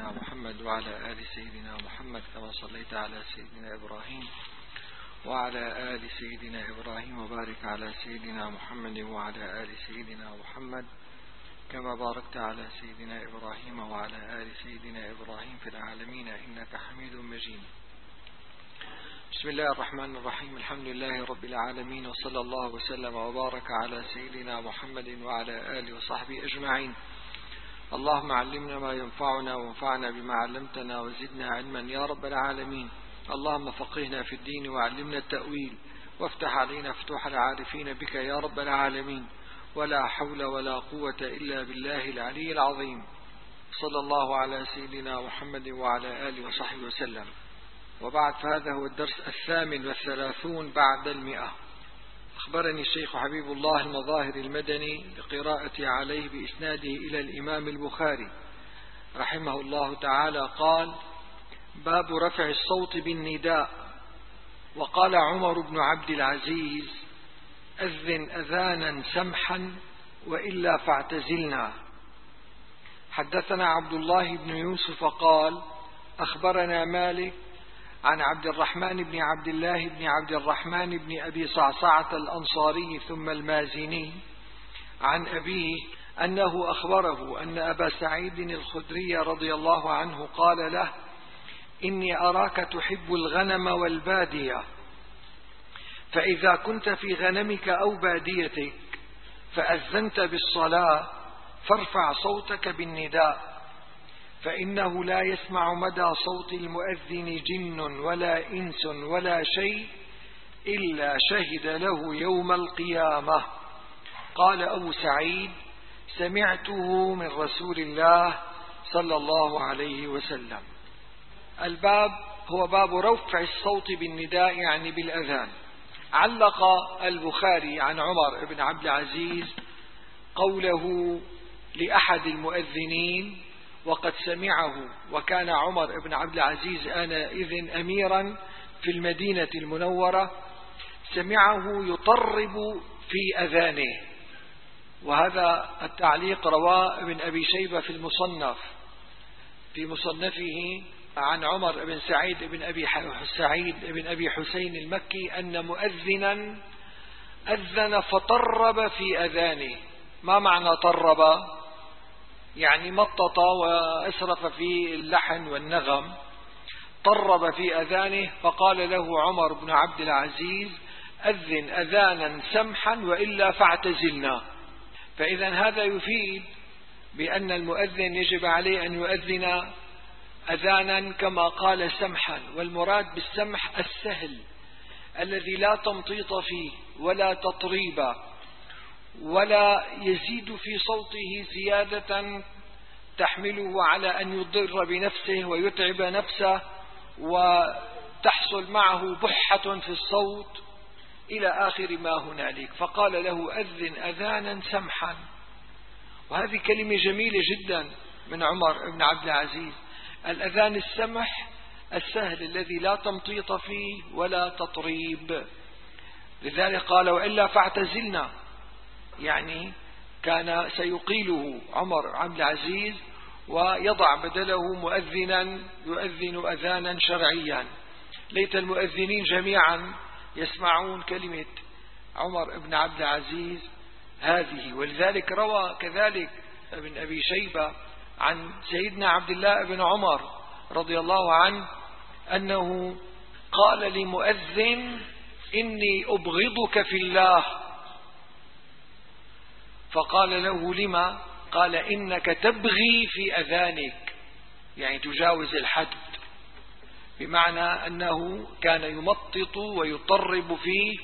سيدنا محمد وعلى آل سيدنا محمد كما صليت على سيدنا إبراهيم وعلى آل سيدنا إبراهيم وبارك على سيدنا محمد وعلى آل سيدنا محمد كما باركت على سيدنا إبراهيم وعلى آل سيدنا إبراهيم في العالمين إنك حميد مجيد. بسم الله الرحمن الرحيم. الحمد لله رب العالمين، وصلى الله وسلم وبارك على سيدنا محمد وعلى آله وصحبه أجمعين. اللهم علمنا ما ينفعنا وانفعنا بما علمتنا وزدنا علما يا رب العالمين. اللهم فقهنا في الدين وعلمنا التأويل وافتح علينا فتوح العارفين بك يا رب العالمين. ولا حول ولا قوة إلا بالله العلي العظيم. صلى الله على سيدنا محمد وعلى آله وصحبه وسلم. وبعد، فهذا هو الدرس 38 بعد 100. أخبرني الشيخ حبيب الله المظاهر المدني بقراءتي عليه بإسناده إلى الإمام البخاري رحمه الله تعالى قال: باب رفع الصوت بالنداء. وقال عمر بن عبد العزيز: أذن أذانا سمحا وإلا فاعتزلنا. حدثنا عبد الله بن يوسف قال: أخبرنا مالك عن عبد الرحمن بن عبد الله بن عبد الرحمن بن أبي صعصعة الأنصاري ثم المازني عن أبيه أنه أخبره أن أبا سعيد الخدري رضي الله عنه قال له: إني أراك تحب الغنم والبادية، فإذا كنت في غنمك أو باديتك فأذنت بالصلاة فارفع صوتك بالنداء، فإنه لا يسمع مدى صوت المؤذن جن ولا إنس ولا شيء إلا شهد له يوم القيامة. قال أبو سعيد: سمعته من رسول الله صلى الله عليه وسلم. الباب هو باب رفع الصوت بالنداء، يعني بالأذان. علق البخاري عن عمر بن عبد العزيز قوله لأحد المؤذنين وقد سمعه، وكان عمر بن عبد العزيز آنئذ أميرا في المدينة المنورة، سمعه يطرب في أذانه. وهذا التعليق رواه ابن أبي شيبة في المصنف في مصنفه عن عمر بن سعيد بن أبي حسين المكي أن مؤذنا أذن فطرب في أذانه. ما معنى طرب؟ يعني مطط وأسرف في اللحن والنغم. طرب في أذانه، فقال له عمر بن عبد العزيز: أذن أذانا سمحا وإلا فاعتزلنا. فإذا هذا يفيد بأن المؤذن يجب عليه أن يؤذن أذانا كما قال سمحا، والمراد بالسمح السهل الذي لا تمطيط فيه ولا تطريب ولا يزيد في صوته زيادة تحمله على أن يضر بنفسه ويتعب نفسه وتحصل معه بحة في الصوت إلى آخر ما هنالك. فقال له: أذن أذانا سمحا. وهذه كلمة جميلة جدا من عمر بن عبد العزيز. الأذان السمح السهل الذي لا تمطيط فيه ولا تطريب. لذلك قال: وإلا فاعتزلنا، يعني كان سيقيله عمر عبد العزيز ويضع بدله مؤذنا يؤذن أذانا شرعيا. ليت المؤذنين جميعا يسمعون كلمة عمر بن عبد العزيز هذه. ولذلك روى كذلك ابن أبي شيبة عن سيدنا عبد الله بن عمر رضي الله عنه أنه قال لمؤذن: إني أبغضك في الله. فقال له: لما؟ قال: إنك تبغي في أذانك، يعني تجاوز الحد، بمعنى أنه كان يمطط ويطرب فيه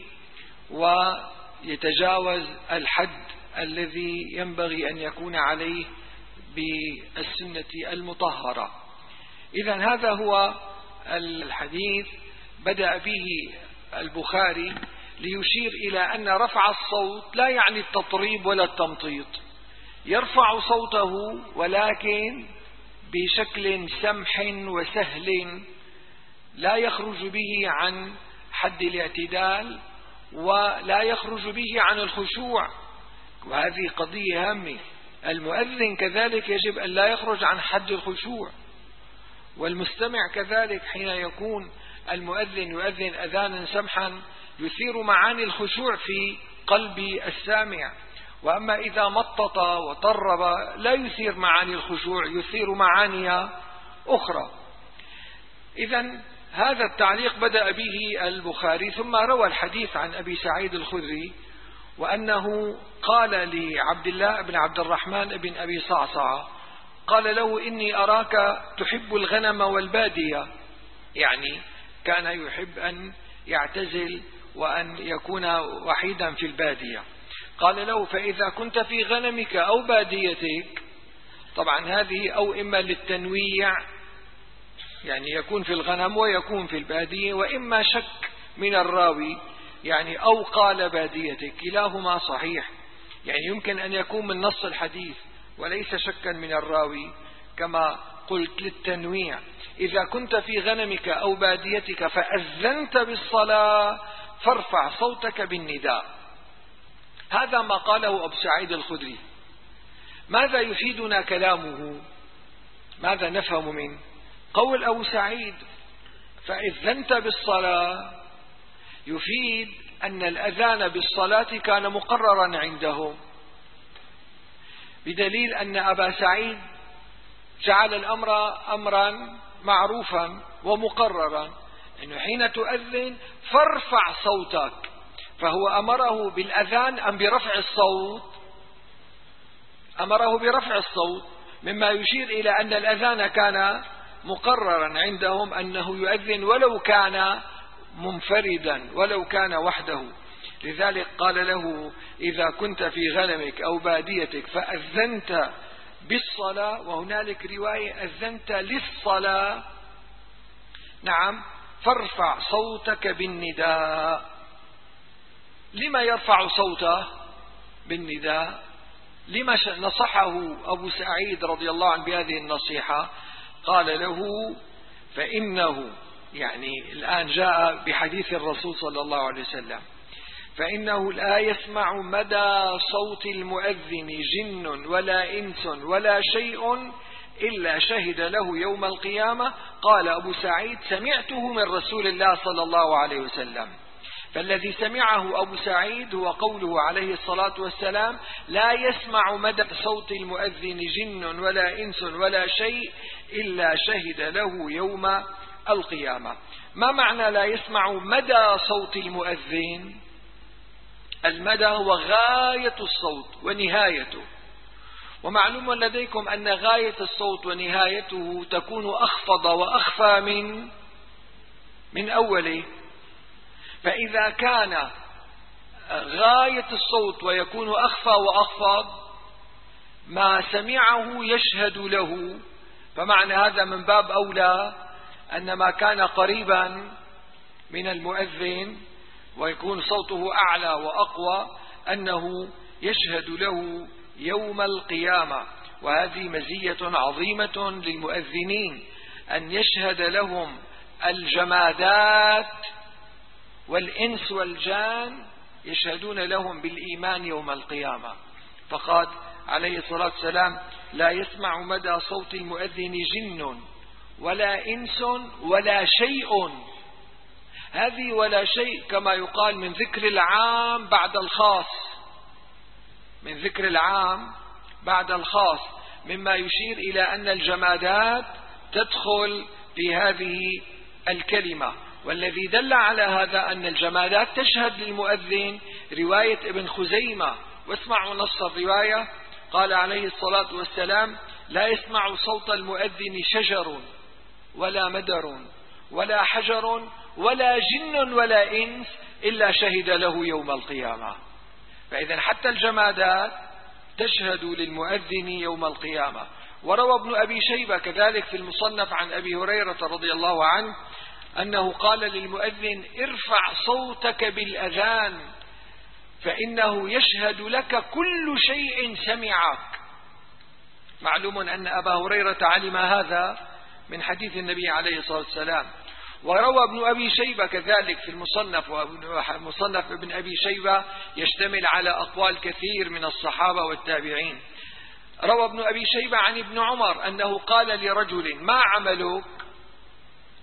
ويتجاوز الحد الذي ينبغي أن يكون عليه بالسنة المطهرة. إذن هذا هو الحديث بدأ به البخاري ليشير إلى أن رفع الصوت لا يعني التطريب ولا التمطيط. يرفع صوته ولكن بشكل سمح وسهل لا يخرج به عن حد الاعتدال ولا يخرج به عن الخشوع. وهذه قضية هامة. المؤذن كذلك يجب أن لا يخرج عن حد الخشوع، والمستمع كذلك حين يكون المؤذن يؤذن أذانا سمحا يثير معاني الخشوع في قلب السامع، وأما إذا مطط وطرب لا يثير معاني الخشوع، يثير معاني أخرى. إذن هذا التعليق بدأ به البخاري، ثم روى الحديث عن أبي سعيد الخدري، وأنه قال لعبد الله بن عبد الرحمن بن أبي صعصع، قال له: إني أراك تحب الغنم والبادية، يعني كان يحب أن يعتزل وأن يكون وحيدا في البادية. قال له: فإذا كنت في غنمك أو باديتك، طبعا هذه أو إما للتنويع، يعني يكون في الغنم ويكون في البادية، وإما شك من الراوي، يعني أو قال باديتك، كلاهما صحيح، يعني يمكن أن يكون من نص الحديث وليس شكا من الراوي كما قلت للتنويع. إذا كنت في غنمك أو باديتك فأذنت بالصلاة فارفع صوتك بالنداء. هذا ما قاله أبو سعيد الخدري. ماذا يفيدنا كلامه؟ ماذا نفهم منه؟ قول أبو سعيد فأذنت بالصلاة يفيد أن الأذان بالصلاة كان مقررا عندهم، بدليل أن أبا سعيد جعل الأمر أمرا معروفا ومقررا، أنه حين تؤذن فارفع صوتك، فهو أمره بالأذان أم برفع الصوت؟ أمره برفع الصوت، مما يشير إلى أن الأذان كان مقررا عندهم أنه يؤذن ولو كان منفردا، ولو كان وحده. لذلك قال له: إذا كنت في غنمك أو باديتك فأذنت بالصلاة، وهنالك رواية أذنت للصلاة، نعم، فارفع صوتك بالنداء. لما يرفع صوته بالنداء؟ لما نصحه أبو سعيد رضي الله عنه بهذه النصيحة؟ قال له: فإنه، يعني الآن جاء بحديث الرسول صلى الله عليه وسلم: فإنه لا يسمع مدى صوت المؤذن جن ولا إنس ولا شيء إلا شهد له يوم القيامة. قال أبو سعيد: سمعته من رسول الله صلى الله عليه وسلم. فالذي سمعه أبو سعيد هو قوله عليه الصلاة والسلام: لا يسمع مدى صوت المؤذن جن ولا إنس ولا شيء إلا شهد له يوم القيامة. ما معنى لا يسمع مدى صوت المؤذن؟ المدى هو غاية الصوت ونهايته، ومعلوم لديكم أن غاية الصوت ونهايته تكون أخفض وأخفى من أوله. فإذا كان غاية الصوت ويكون أخفى وأخفض، ما سمعه يشهد له، فمعنى هذا من باب أولى أن ما كان قريبا من المؤذن ويكون صوته أعلى وأقوى أنه يشهد له يوم القيامة. وهذه مزية عظيمة للمؤذنين، أن يشهد لهم الجمادات والإنس والجان، يشهدون لهم بالإيمان يوم القيامة. فقال عليه الصلاة والسلام: لا يسمع مدى صوت المؤذن جن ولا إنس ولا شيء. هذه ولا شيء كما يقال من ذكر العام بعد الخاص، من ذكر العام بعد الخاص، مما يشير إلى أن الجمادات تدخل في هذه الكلمة. والذي دل على هذا أن الجمادات تشهد للمؤذن رواية ابن خزيمة، واسمعوا نص الرواية. قال عليه الصلاة والسلام: لا يسمع صوت المؤذن شجر ولا مدر ولا حجر ولا جن ولا إنس إلا شهد له يوم القيامة. فإذا حتى الجمادات تشهد للمؤذن يوم القيامة. وروى ابن أبي شيبة كذلك في المصنف عن أبي هريرة رضي الله عنه أنه قال للمؤذن: ارفع صوتك بالأذان فإنه يشهد لك كل شيء سمعك. معلوم أن أبا هريرة علم هذا من حديث النبي عليه الصلاة والسلام. وروى ابن أبي شيبة كذلك في المصنف، ومصنف ابن أبي شيبة يشتمل على أقوال كثير من الصحابة والتابعين. روى ابن أبي شيبة عن ابن عمر أنه قال لرجل: ما عملك؟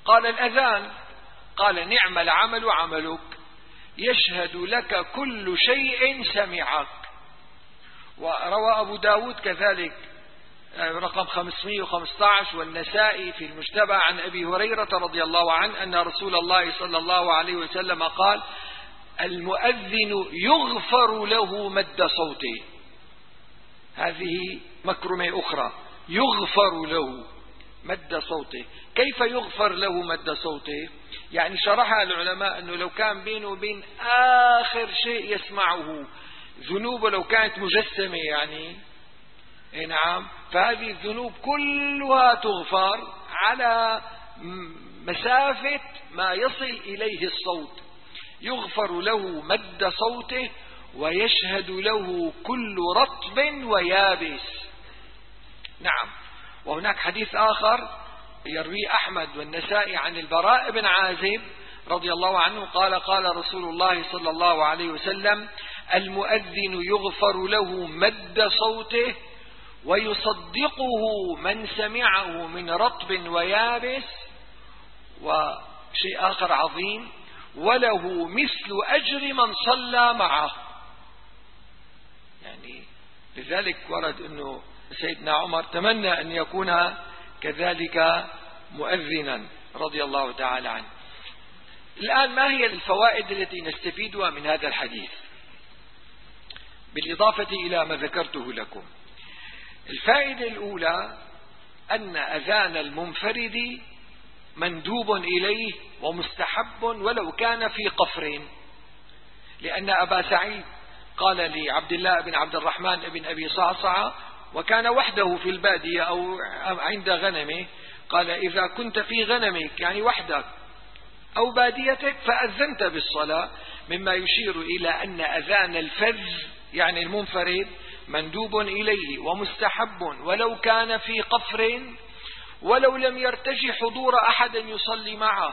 قال الأذان. قال نعم العمل عملك، يشهد لك كل شيء سمعك. وروى أبو داود كذلك رقم 515 والنسائي في المجتبى عن أبي هريرة رضي الله عنه أن رسول الله صلى الله عليه وسلم قال المؤذن يغفر له مد صوته. هذه مكرمة أخرى، يغفر له مد صوته. كيف يغفر له مد صوته؟ يعني شرحها العلماء أنه لو كان بينه وبين آخر شيء يسمعه ذنوبه لو كانت مجسمة يعني نعم، فهذه الذنوب كلها تغفر على مسافة ما يصل إليه الصوت. يغفر له مد صوته ويشهد له كل رطب ويابس. نعم. وهناك حديث آخر يروي أحمد والنسائي عن البراء بن عازب رضي الله عنه قال قال رسول الله صلى الله عليه وسلم المؤذن يغفر له مد صوته ويصدقه من سمعه من رطب ويابس. وشيء آخر عظيم وله مثل أجر من صلى معه. يعني لذلك ورد أنه سيدنا عمر تمنى أن يكون كذلك مؤذنا رضي الله تعالى عنه. الآن ما هي الفوائد التي نستفيدها من هذا الحديث بالإضافة إلى ما ذكرته لكم؟ الفائدة الأولى أن أذان المنفرد مندوب إليه ومستحب ولو كان في قفر، لأن أبا سعيد قال لعبد الله بن عبد الرحمن بن أبي صعصع وكان وحده في البادية أو عند غنمه، قال إذا كنت في غنمك يعني وحدك أو باديتك فأذنت بالصلاة، مما يشير إلى أن أذان الفذ يعني المنفرد مندوب إليه ومستحب ولو كان في قفر ولو لم يرتجي حضور أحد يصلي معه،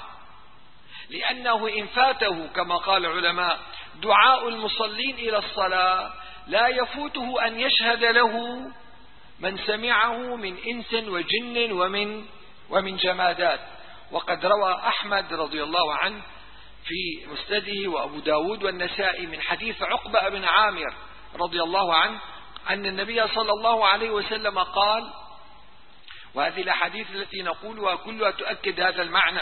لأنه إن فاته كما قال العلماء دعاء المصلين إلى الصلاة لا يفوته أن يشهد له من سمعه من إنس وجن ومن جمادات. وقد روى أحمد رضي الله عنه في مسنده وأبو داود والنسائي من حديث عقبة بن عامر رضي الله عنه أن النبي صلى الله عليه وسلم قال، وهذه الأحاديث التي نقولها كلها تؤكد هذا المعنى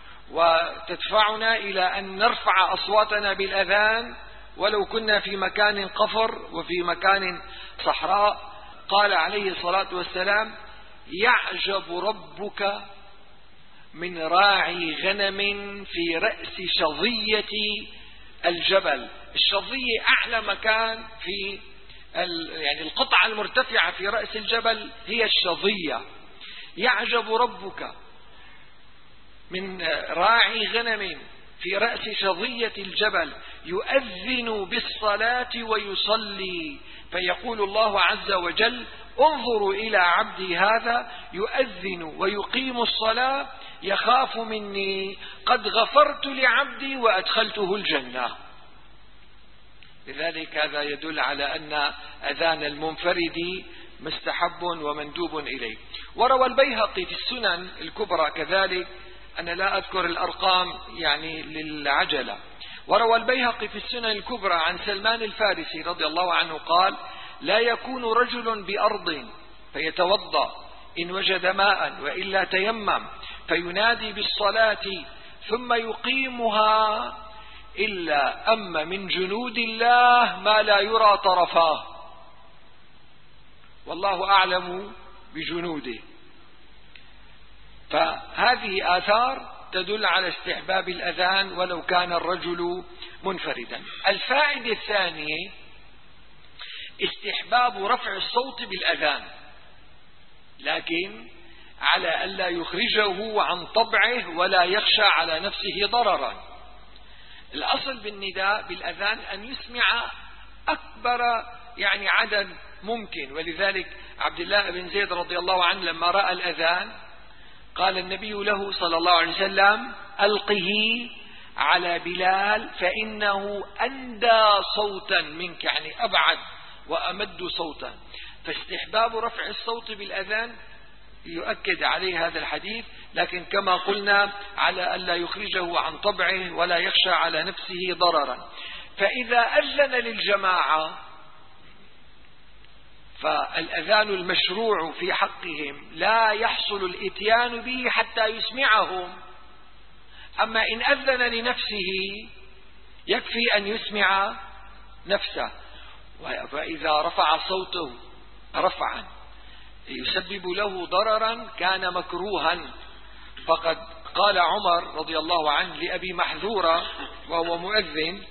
وتدفعنا إلى أن نرفع أصواتنا بالأذان ولو كنا في مكان قفر وفي مكان صحراء. قال عليه الصلاة والسلام يعجب ربك من راعي غنم في رأس شظية الجبل. الشظية أعلى مكان في يعني القطعة المرتفعة في رأس الجبل هي الشظية. يعجب ربك من راعي غنم في رأس شظية الجبل يؤذن بالصلاة ويصلي، فيقول الله عز وجل انظروا إلى عبدي هذا يؤذن ويقيم الصلاة يخاف مني قد غفرت لعبدي وأدخلته الجنة. لذلك هذا يدل على أن أذان المنفرد مستحب ومندوب إليه. وروى البيهقي في السنن الكبرى كذلك، أنا لا أذكر الأرقام يعني للعجلة، وروى البيهقي في السنن الكبرى عن سلمان الفارسي رضي الله عنه قال لا يكون رجل بأرض فيتوضأ إن وجد ماء وإلا تيمم فينادي بالصلاة ثم يقيمها إلا أم من جنود الله ما لا يرى طرفاه والله أعلم بجنوده. فهذه آثار تدل على استحباب الأذان ولو كان الرجل منفردا. الفائدة الثانية استحباب رفع الصوت بالأذان، لكن على ألا يخرجه عن طبعه ولا يخشى على نفسه ضررا. الأصل بالنداء بالأذان أن يسمع أكبر يعني عدد ممكن، ولذلك عبد الله بن زيد رضي الله عنه لما رأى الأذان قال النبي له صلى الله عليه وسلم ألقه على بلال فإنه أندى صوتا منك، يعني أبعد وأمد صوتا. فاستحباب رفع الصوت بالأذان يؤكد عليه هذا الحديث، لكن كما قلنا على ألا يخرجه عن طبعه ولا يخشى على نفسه ضررا. فإذا أذن للجماعة فالأذان المشروع في حقهم لا يحصل الإتيان به حتى يسمعهم. أما إن أذن لنفسه يكفي أن يسمع نفسه. فإذا رفع صوته رفعا يسبب له ضررا كان مكروها. فقد قال عمر رضي الله عنه لأبي محذورة وهو مؤذن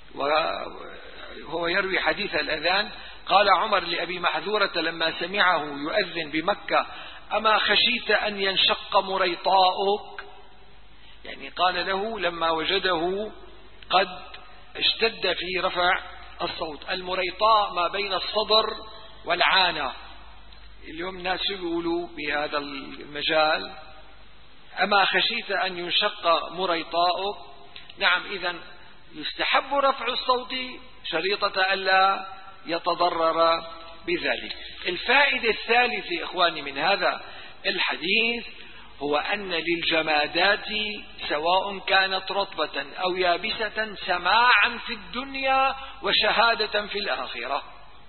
وهو يروي حديث الأذان، قال عمر لأبي محذورة لما سمعه يؤذن بمكة: أما خشيت أن ينشق مريطاؤك؟ يعني قال له لما وجده قد اشتد في رفع الصوت. المريطاء ما بين الصدر والعانة، اليوم الناس يقولوا بهذا المجال: أما خشيت أن ينشق مريطاؤك؟ نعم، إذن يستحب رفع الصوت شريطة ألا يتضرر بذلك. الفائدة الثالثة إخواني من هذا الحديث هو أن للجمادات سواء كانت رطبة أو يابسة سماعا في الدنيا وشهادة في الآخرة،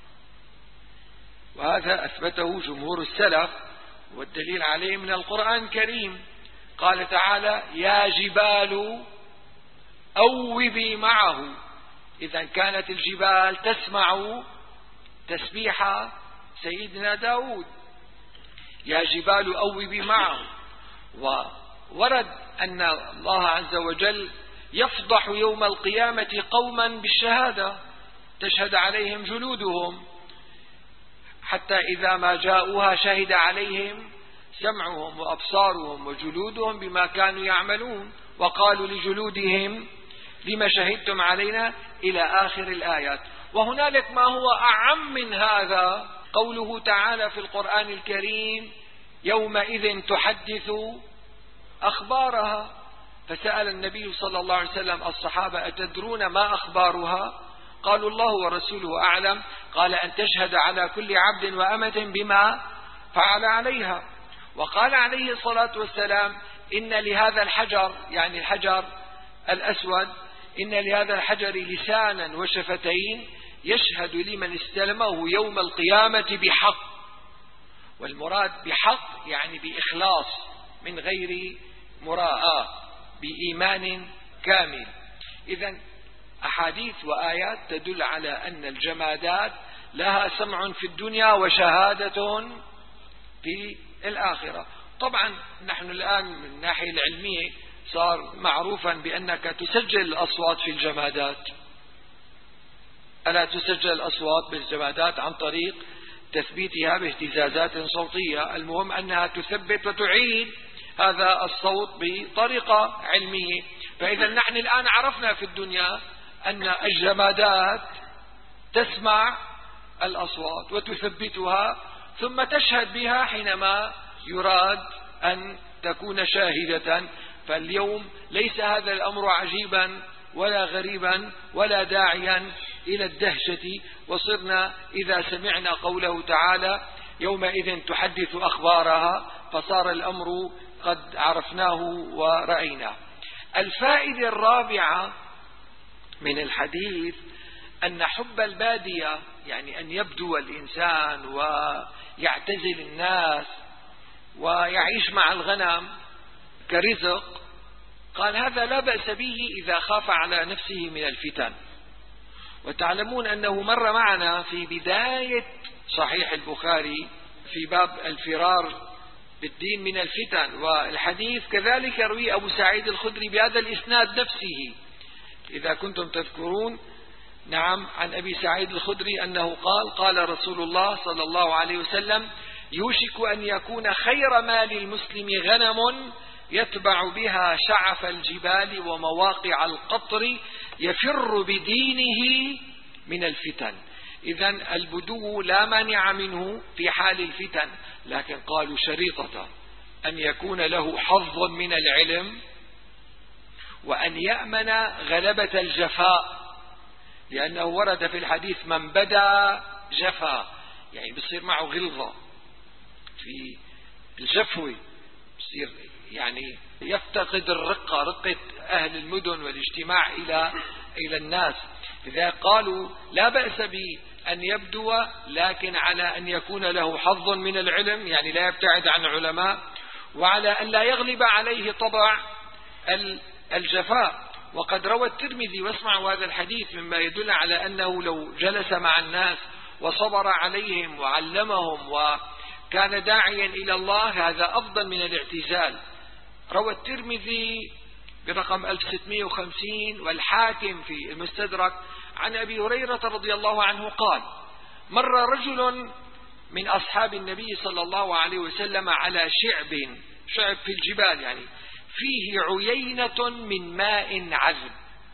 وهذا أثبته جمهور السلف، والدليل عليه من القرآن الكريم. قال تعالى: يا جبال أوبي معه. إذا كانت الجبال تسمع تسبيح سيدنا داود: يا جبال أوبي معه. وورد أن الله عز وجل يفضح يوم القيامة قوما بالشهادة تشهد عليهم جلودهم، حتى إذا ما جاءوها شهد عليهم سمعهم وأبصارهم وجلودهم بما كانوا يعملون، وقالوا لجلودهم: لما شهدتم علينا، إلى آخر الآيات. وهنالك ما هو أعم من هذا، قوله تعالى في القرآن الكريم: يومئذ تحدث أخبارها. فسأل النبي صلى الله عليه وسلم الصحابة: أتدرون ما أخبارها؟ قالوا: الله ورسوله أعلم. قال: أن تشهد على كل عبد وأمة بما فعل عليها. وقال عليه الصلاة والسلام: إن لهذا الحجر، يعني الحجر الأسود، إن لهذا الحجر لسانا وشفتين يشهد لمن استلمه يوم القيامة بحق. والمراد بحق يعني بإخلاص من غير مراءة، بإيمان كامل. إذن أحاديث وآيات تدل على أن الجمادات لها سمع في الدنيا وشهادة في الآخرة. طبعا نحن الآن من الناحية العلمية صار معروفا بأنك تسجل الأصوات في الجمادات. ألا تسجل الأصوات بالجمادات عن طريق تثبيتها باهتزازات صوتية، المهم أنها تثبت وتعيد هذا الصوت بطريقة علمية. فإذا نحن الآن عرفنا في الدنيا أن الجمادات تسمع الأصوات وتثبتها ثم تشهد بها حينما يراد أن تكون شاهدة. فاليوم ليس هذا الأمر عجيبا ولا غريبا ولا داعيا إلى الدهشة، وصرنا إذا سمعنا قوله تعالى: يومئذ تحدث أخبارها، فصار الأمر قد عرفناه ورأيناه. الفائدة الرابعة من الحديث أن حب البادية، يعني أن يبدو الإنسان ويعتزل الناس ويعيش مع الغنم كرزق، قال هذا لا بأس به إذا خاف على نفسه من الفتن. وتعلمون أنه مر معنا في بداية صحيح البخاري في باب الفرار بالدين من الفتن، والحديث كذلك يروي أبو سعيد الخدري بهذا الإسناد نفسه إذا كنتم تذكرون. نعم، عن أبي سعيد الخدري أنه قال رسول الله صلى الله عليه وسلم: يوشك أن يكون خير مال المسلم غنم يتبع بها شعف الجبال ومواقع القطر يفر بدينه من الفتن. إذن البدو لا مانع منه في حال الفتن، لكن قالوا شريطة أن يكون له حظ من العلم، وأن يأمن غلبة الجفاء، لأنه ورد في الحديث: من بدا جفا، يعني بصير معه غلظة في الجفوي يصير يعني يفتقد الرقة، رقة أهل المدن والاجتماع إلى الناس. لذلك قالوا لا بأس بأن يبدو، لكن على أن يكون له حظ من العلم، يعني لا يبتعد عن العلماء، وعلى أن لا يغلب عليه طبع الجفاء. وقد روى الترمذي، واسمعوا هذا الحديث مما يدل على أنه لو جلس مع الناس وصبر عليهم وعلمهم وكان داعيا إلى الله، هذا أفضل من الاعتزال. روى الترمذي برقم 1650 والحاكم في المستدرك عن أبي هريرة رضي الله عنه قال: مر رجل من أصحاب النبي صلى الله عليه وسلم على شعب في الجبال، يعني فيه عيينة من ماء عذب،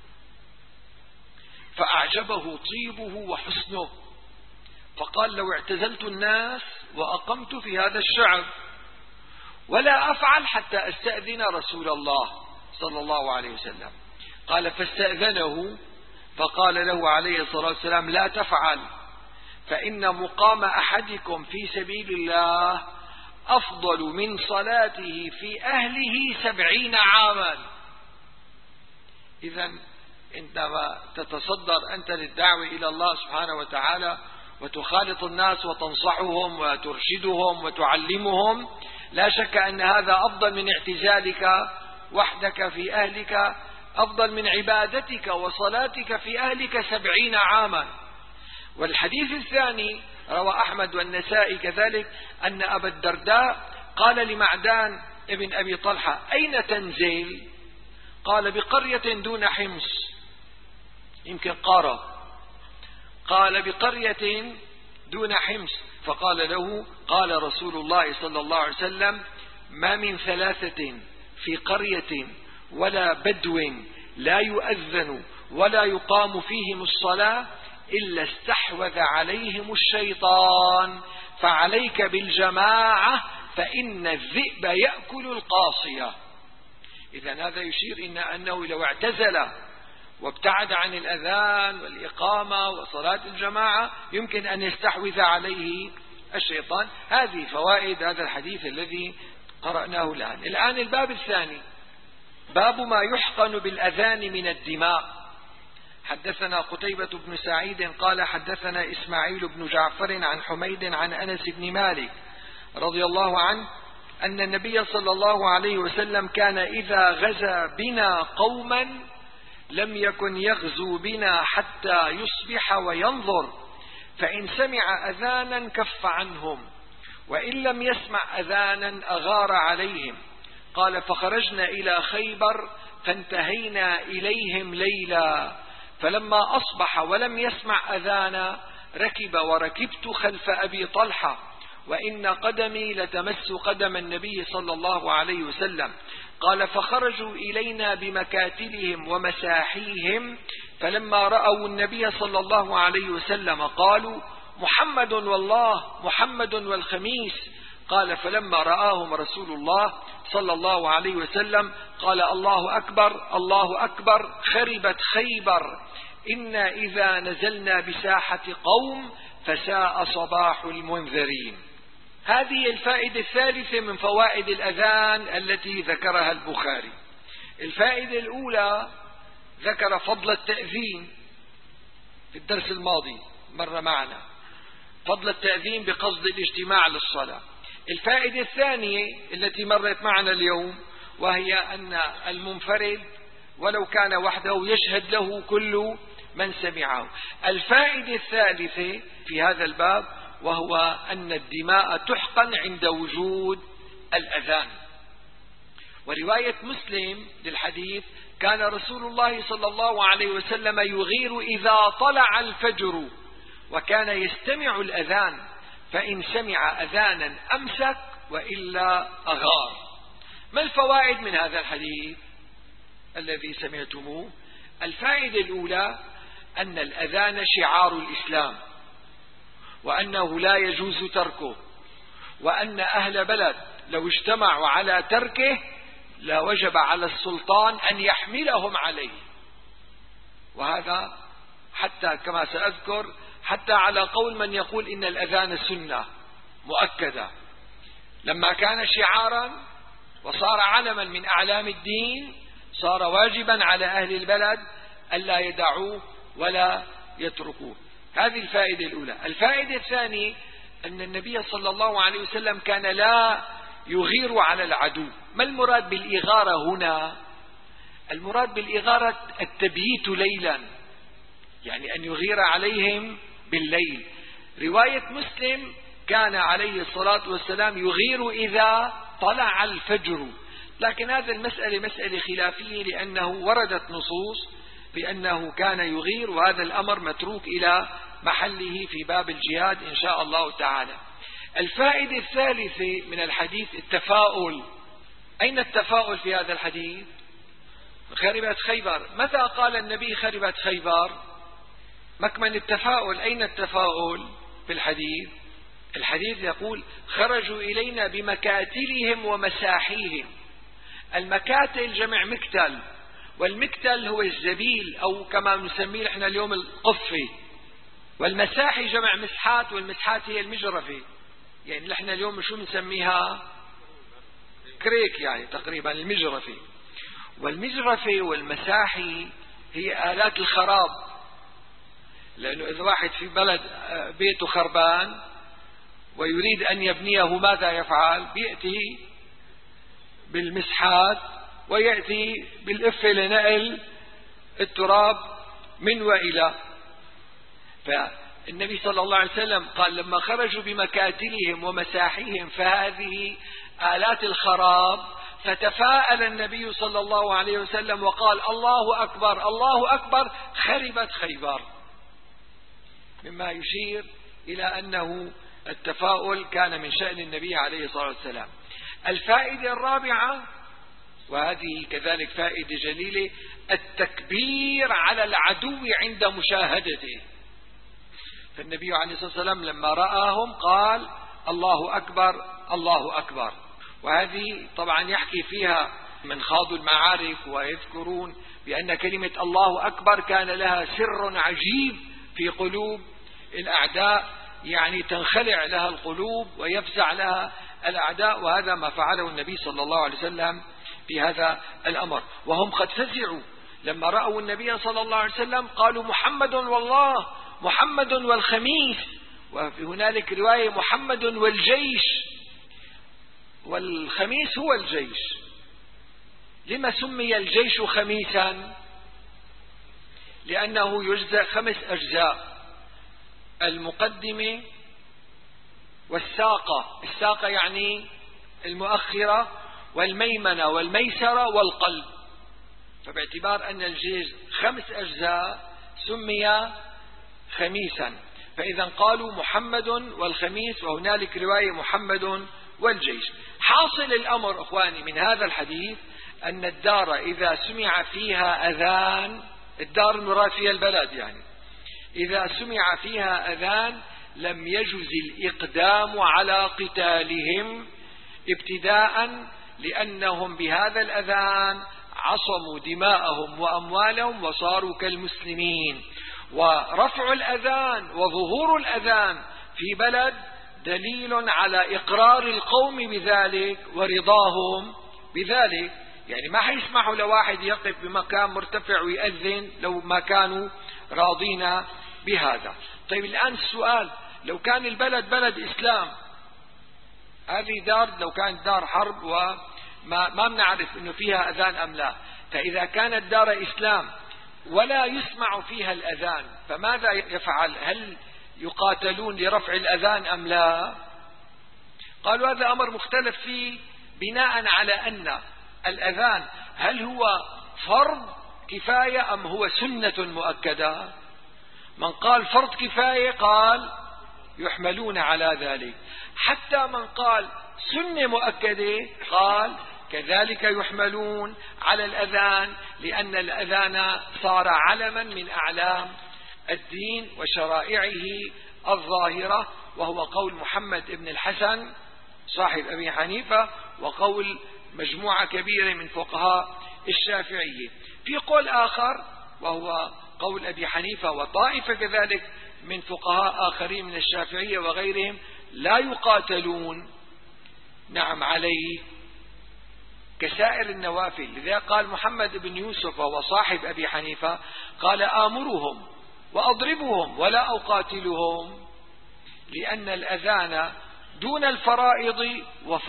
فأعجبه طيبه وحسنه، فقال: لو اعتزلت الناس وأقمت في هذا الشعب ولا أفعل حتى أستأذن رسول الله صلى الله عليه وسلم. قال: فاستأذنه، فقال له عليه الصلاة والسلام: لا تفعل، فإن مقام أحدكم في سبيل الله أفضل من صلاته في أهله 70 عاما. إذن عندما تتصدر أنت للدعوة إلى الله سبحانه وتعالى وتخالط الناس وتنصحهم وترشدهم وتعلمهم، لا شك أن هذا أفضل من اعتزالك وحدك في أهلك، أفضل من عبادتك وصلاتك في أهلك 70 عاما. والحديث الثاني روى أحمد والنسائي كذلك أن أبا الدرداء قال لمعدان ابن أبي طلحة: أين تنزل؟ قال: بقرية دون حمص، يمكن قارة. قال: بقرية دون حمص. فقال له: قال رسول الله صلى الله عليه وسلم: ما من 3 في قرية ولا بدو لا يؤذن ولا يقام فيهم الصلاة إلا استحوذ عليهم الشيطان، فعليك بالجماعة فإن الذئب يأكل القاصية. إذن هذا يشير أنه لو اعتزل وابتعد عن الأذان والإقامة وصلاة الجماعة يمكن أن يستحوذ عليه الشيطان. هذه فوائد هذا الحديث الذي قرأناه الآن الباب الثاني، باب ما يحقن بالأذان من الدماء. حدثنا قتيبة بن سعيد قال: حدثنا إسماعيل بن جعفر عن حميد عن أنس بن مالك رضي الله عنه أن النبي صلى الله عليه وسلم كان إذا غزا بنا قوما لم يكن يغزو بنا حتى يصبح وينظر، فإن سمع أذانا كف عنهم، وإن لم يسمع أذانا أغار عليهم. قال: فخرجنا إلى خيبر فانتهينا إليهم ليلا، فلما أصبح ولم يسمع أذانا ركب وركبت خلف أبي طلحة، وإن قدمي لتمس قدم النبي صلى الله عليه وسلم. قال: فخرجوا إلينا بمكاتلهم ومساحيهم، فلما رأوا النبي صلى الله عليه وسلم قالوا: محمد والله، محمد والخميس. قال: فلما رآهم رسول الله صلى الله عليه وسلم قال: الله أكبر، الله أكبر، خربت خيبر، إنا إذا نزلنا بساحة قوم فساء صباح المنذرين. هذه الفائدة الثالثة من فوائد الأذان التي ذكرها البخاري. الفائدة الأولى ذكر فضل التأذين في الدرس الماضي، مر معنا فضل التأذين بقصد الاجتماع للصلاة. الفائدة الثانية التي مرت معنا اليوم وهي أن المنفرد ولو كان وحده يشهد له كل من سمعه. الفائدة الثالثة في هذا الباب وهو أن الدماء تحقن عند وجود الأذان. ورواية مسلم للحديث: كان رسول الله صلى الله عليه وسلم يغير إذا طلع الفجر، وكان يستمع الأذان، فإن سمع أذانا أمسك وإلا أغار. ما الفوائد من هذا الحديث الذي سمعتموه؟ الفائدة الأولى أن الأذان شعار الإسلام، وأنه لا يجوز تركه، وأن أهل بلد لو اجتمعوا على تركه لا وجب على السلطان أن يحملهم عليه. وهذا حتى كما سأذكر حتى على قول من يقول إن الأذان سنة مؤكدة. لما كان شعارا وصار علما من أعلام الدين صار واجبا على أهل البلد ألا يدعوه ولا يتركوه. هذه الفائدة الأولى. الفائدة الثانية أن النبي صلى الله عليه وسلم كان لا يغير على العدو. ما المراد بالإغارة هنا؟ المراد بالإغارة التبييت ليلا، يعني أن يغير عليهم بالليل. رواية مسلم كان عليه الصلاة والسلام يغير إذا طلع الفجر، لكن هذه المسألة مسألة خلافية لأنه وردت نصوص بأنه كان يغير، وهذا الأمر متروك إلى محله في باب الجهاد إن شاء الله تعالى. الفائدة الثالثة من الحديث التفاؤل. أين التفاؤل في هذا الحديث؟ خربت خيبر. متى قال النبي خربت خيبر؟ مكمن التفاؤل. أين التفاؤل في الحديث؟ الحديث يقول خرجوا إلينا بمكاتلهم ومساحيهم. المكاتل جمع مكتل، والمكتل هو الزبيل أو كما نسميه نحن اليوم القفة، والمساحي جمع مسحات، والمسحات هي المجرفة، يعني نحن اليوم شو نسميها؟ كريك، يعني تقريبا المجرفة. والمجرفة والمساحي هي آلات الخراب، لأنه إذا واحد في بلد بيته خربان ويريد أن يبنيه ماذا يفعل؟ بيأتي بالمسحات ويأتي بالإفة لنقل التراب من وإلى. فالنبي صلى الله عليه وسلم قال لما خرجوا بمكاتلهم ومساحيهم فهذه آلات الخراب، فتفاءل النبي صلى الله عليه وسلم وقال الله أكبر الله أكبر خربت خيبر، مما يشير إلى أنه التفاؤل كان من شأن النبي عليه الصلاة والسلام. الفائدة الرابعة، وهذه كذلك فائدة جليلة، التكبير على العدو عند مشاهدته. فالنبي عليه الصلاة والسلام لما رآهم قال الله أكبر الله أكبر. وهذه طبعا يحكي فيها من خاضوا المعارك ويذكرون بأن كلمة الله أكبر كان لها سر عجيب في قلوب الأعداء، يعني تنخلع لها القلوب ويفزع لها الأعداء، وهذا ما فعله النبي صلى الله عليه وسلم في هذا الأمر. وهم قد فزعوا لما رأوا النبي صلى الله عليه وسلم قالوا محمد والله، محمد والخميس، وفي هنالك رواية محمد والجيش، والخميس هو الجيش. لما سمي الجيش خميسا؟ لأنه يجزأ 5 أجزاء: المقدمة والساقة، الساقة يعني المؤخرة، والميمنة والميسرة والقلب. فباعتبار أن الجيش 5 أجزاء سمي خميسا، فإذا قالوا محمد والخميس، وهنالك رواية محمد والجيش. حاصل الأمر أخواني من هذا الحديث أن الدار إذا سمع فيها أذان، الدار المراد فيها البلد، يعني إذا سمع فيها أذان لم يجز الإقدام على قتالهم ابتداء، لأنهم بهذا الأذان عصموا دماءهم وأموالهم وصاروا كالمسلمين. ورفع الأذان وظهور الأذان في بلد دليل على إقرار القوم بذلك ورضاهم بذلك، يعني ما حيسمحوا لواحد يقف بمكان مرتفع ويأذن لو ما كانوا راضين بهذا. طيب الآن السؤال، لو كان البلد بلد إسلام، هذه دار لو كانت دار حرب وما بنعرف إنه فيها أذان أم لا، فإذا كانت دار إسلام ولا يسمع فيها الأذان فماذا يفعل؟ هل يقاتلون لرفع الأذان أم لا؟ قالوا هذا أمر مختلف فيه بناء على أن الأذان هل هو فرض كفاية أم هو سنة مؤكدة. من قال فرض كفاية قال يحملون على ذلك، حتى من قال سنة مؤكدة قال كذلك يحملون على الأذان، لأن الأذان صار علما من أعلام الدين وشرائعه الظاهرة، وهو قول محمد بن الحسن صاحب أبي حنيفة وقول مجموعة كبيرة من فقهاء الشافعية. في قول آخر وهو قول أبي حنيفة وطائفة كذلك من فقهاء آخرين من الشافعية وغيرهم لا يقاتلون نعم عليه كسائر النوافل. لذا قال محمد بن يوسف وهو صاحب أبي حنيفة قال آمرهم وأضربهم ولا أقاتلهم، لأن الأذان دون الفرائض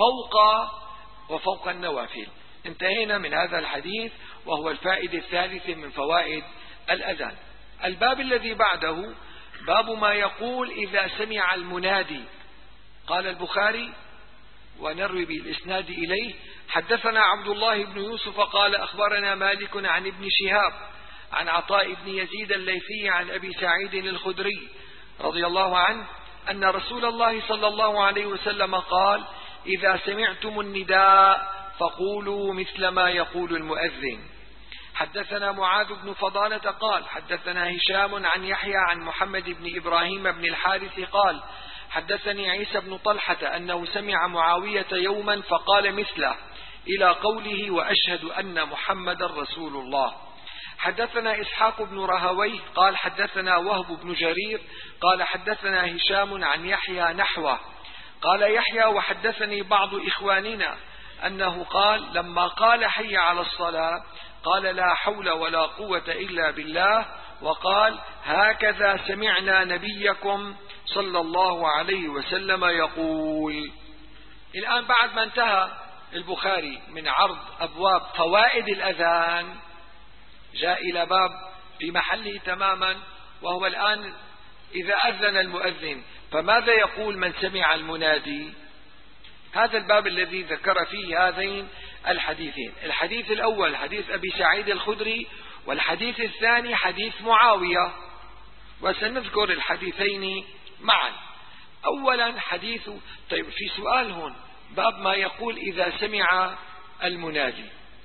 وفوق النوافل. انتهينا من هذا الحديث، وهو الفائدة الثالثة من فوائد الأذان. الباب الذي بعده باب ما يقول إذا سمع المنادي. قال البخاري ونروي بالإسناد إليه: حدثنا عبد الله بن يوسف قال أخبرنا مالك عن ابن شهاب عن عطاء بن يزيد الليثي عن أبي سعيد الخدري رضي الله عنه أن رسول الله صلى الله عليه وسلم قال: إذا سمعتم النداء فقولوا مثل ما يقول المؤذن. حدثنا معاذ بن فضالة قال حدثنا هشام عن يحيى عن محمد بن إبراهيم بن الحارث قال حدثني عيسى بن طلحة أنه سمع معاوية يوما فقال مثله إلى قوله: وأشهد أن محمد رسول الله. حدثنا إسحاق بن رهويه قال حدثنا وهب بن جرير قال حدثنا هشام عن يحيى نحوه. قال يحيى: وحدثني بعض إخواننا أنه قال لما قال حي على الصلاة قال: لا حول ولا قوة إلا بالله، وقال: هكذا سمعنا نبيكم صلى الله عليه وسلم يقول. الآن بعد ما انتهى البخاري من عرض أبواب فوائد الأذان جاء إلى باب في محله تماما، وهو الآن إذا أذن المؤذن فماذا يقول من سمع المنادي؟ هذا الباب الذي ذكر فيه هذين الحديثين. الحديث الأول حديث أبي سعيد الخدري، والحديث الثاني حديث معاوية، وسنذكر الحديثين معا. أولا حديث طيب في سؤال هون، باب ما يقول إذا سمع المنادي.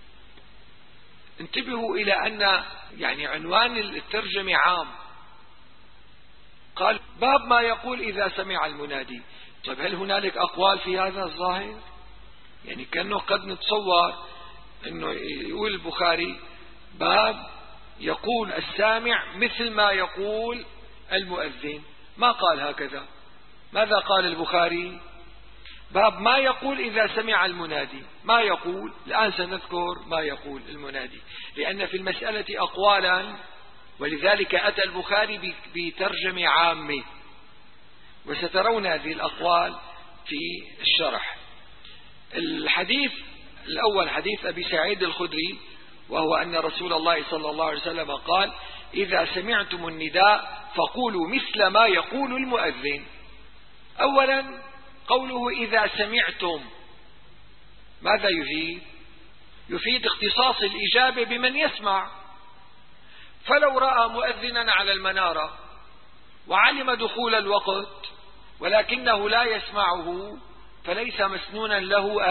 انتبهوا إلى أن يعني عنوان الترجمة عام، قال باب ما يقول إذا سمع المنادي. طيب هل هنالك أقوال في هذا الظاهر؟ يعني كأنه قد نتصور أنه يقول البخاري باب يقول السامع مثل ما يقول المؤذن. ما قال هكذا. ماذا قال البخاري؟ باب ما يقول إذا سمع المنادي. ما يقول؟ الآن سنذكر ما يقول المنادي، لأن في المسألة أقوالا، ولذلك أتى البخاري بترجمة عامة، وسترون هذه الأقوال في الشرح. الحديث الأول حديث أبي سعيد الخدري، وهو أن رسول الله صلى الله عليه وسلم قال: إذا سمعتم النداء فقولوا مثل ما يقول المؤذن. أولا قوله إذا سمعتم ماذا يفيد؟ يفيد اختصاص الإجابة بمن يسمع. فلو رأى مؤذنا على المنارة وعلم دخول الوقت ولكنه لا يسمعه فليس مسنونا له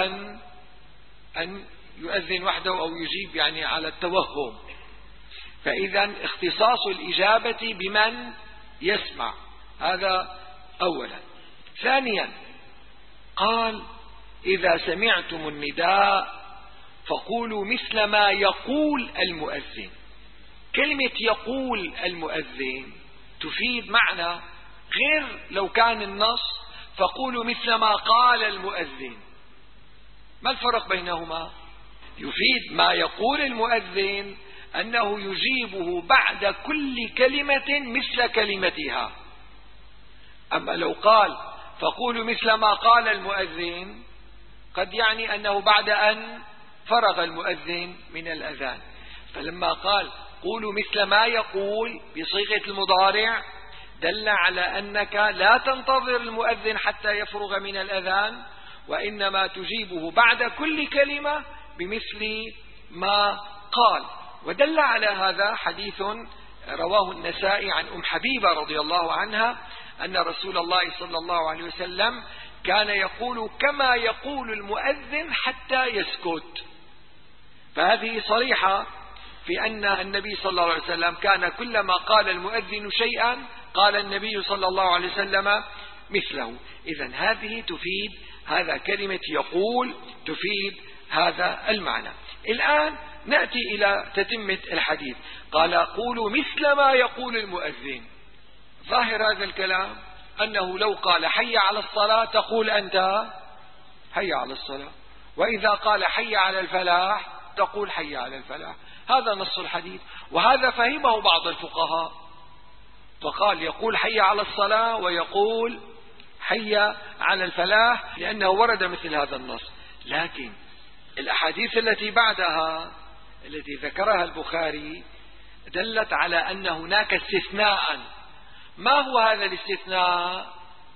أن يؤذن وحده أو يجيب يعني على التوهم. فإذا اختصاص الإجابة بمن يسمع، هذا أولا. ثانيا قال: إذا سمعتم النداء فقولوا مثل ما يقول المؤذن. كلمة يقول المؤذن تفيد معنى غير لو كان النص فقولوا مثل ما قال المؤذن. ما الفرق بينهما؟ يفيد ما يقول المؤذن أنه يجيبه بعد كل كلمة مثل كلمتها. أما لو قال فقولوا مثل ما قال المؤذن قد يعني أنه بعد أن فرغ المؤذن من الأذان. فلما قال قولوا مثل ما يقول بصيغة المضارع دل على أنك لا تنتظر المؤذن حتى يفرغ من الأذان، وإنما تجيبه بعد كل كلمة بمثل ما قال. ودل على هذا حديث رواه النسائي عن أم حبيبة رضي الله عنها أن رسول الله صلى الله عليه وسلم كان يقول كما يقول المؤذن حتى يسكت. فهذه صريحة في أن النبي صلى الله عليه وسلم كان كلما قال المؤذن شيئا قال النبي صلى الله عليه وسلم مثله. إذن هذه تفيد، هذا كلمة يقول تفيد هذا المعنى. الآن نأتي إلى تتمة الحديث. قال قولوا مثل ما يقول المؤذن. ظاهر هذا الكلام أنه لو قال حي على الصلاة تقول أنت حي على الصلاة، وإذا قال حي على الفلاح تقول حي على الفلاح. هذا نص الحديث، وهذا فهمه بعض الفقهاء فقال يقول حي على الصلاة ويقول حي على الفلاح لأنه ورد مثل هذا النص. لكن الأحاديث التي بعدها التي ذكرها البخاري دلت على أن هناك استثناء. ما هو هذا الاستثناء؟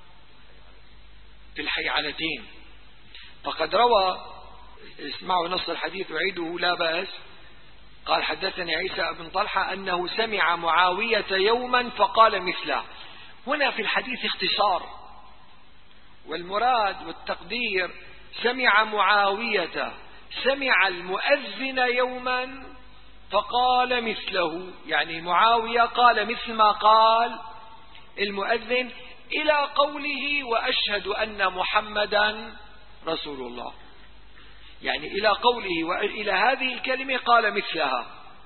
في الحيعلتين. فقد روى، اسمعوا نص الحديث أعيده لا بأس، قال حدثني عيسى بن طلحة أنه سمع معاوية يوما فقال مثله. هنا في الحديث اختصار، والمراد والتقدير سمع معاوية سمع المؤذن يوما فقال مثله، يعني معاوية قال مثل ما قال المؤذن إلى قوله وأشهد أن محمدا رسول الله، يعني إلى قوله وإلى هذه الكلمة قال مثلها.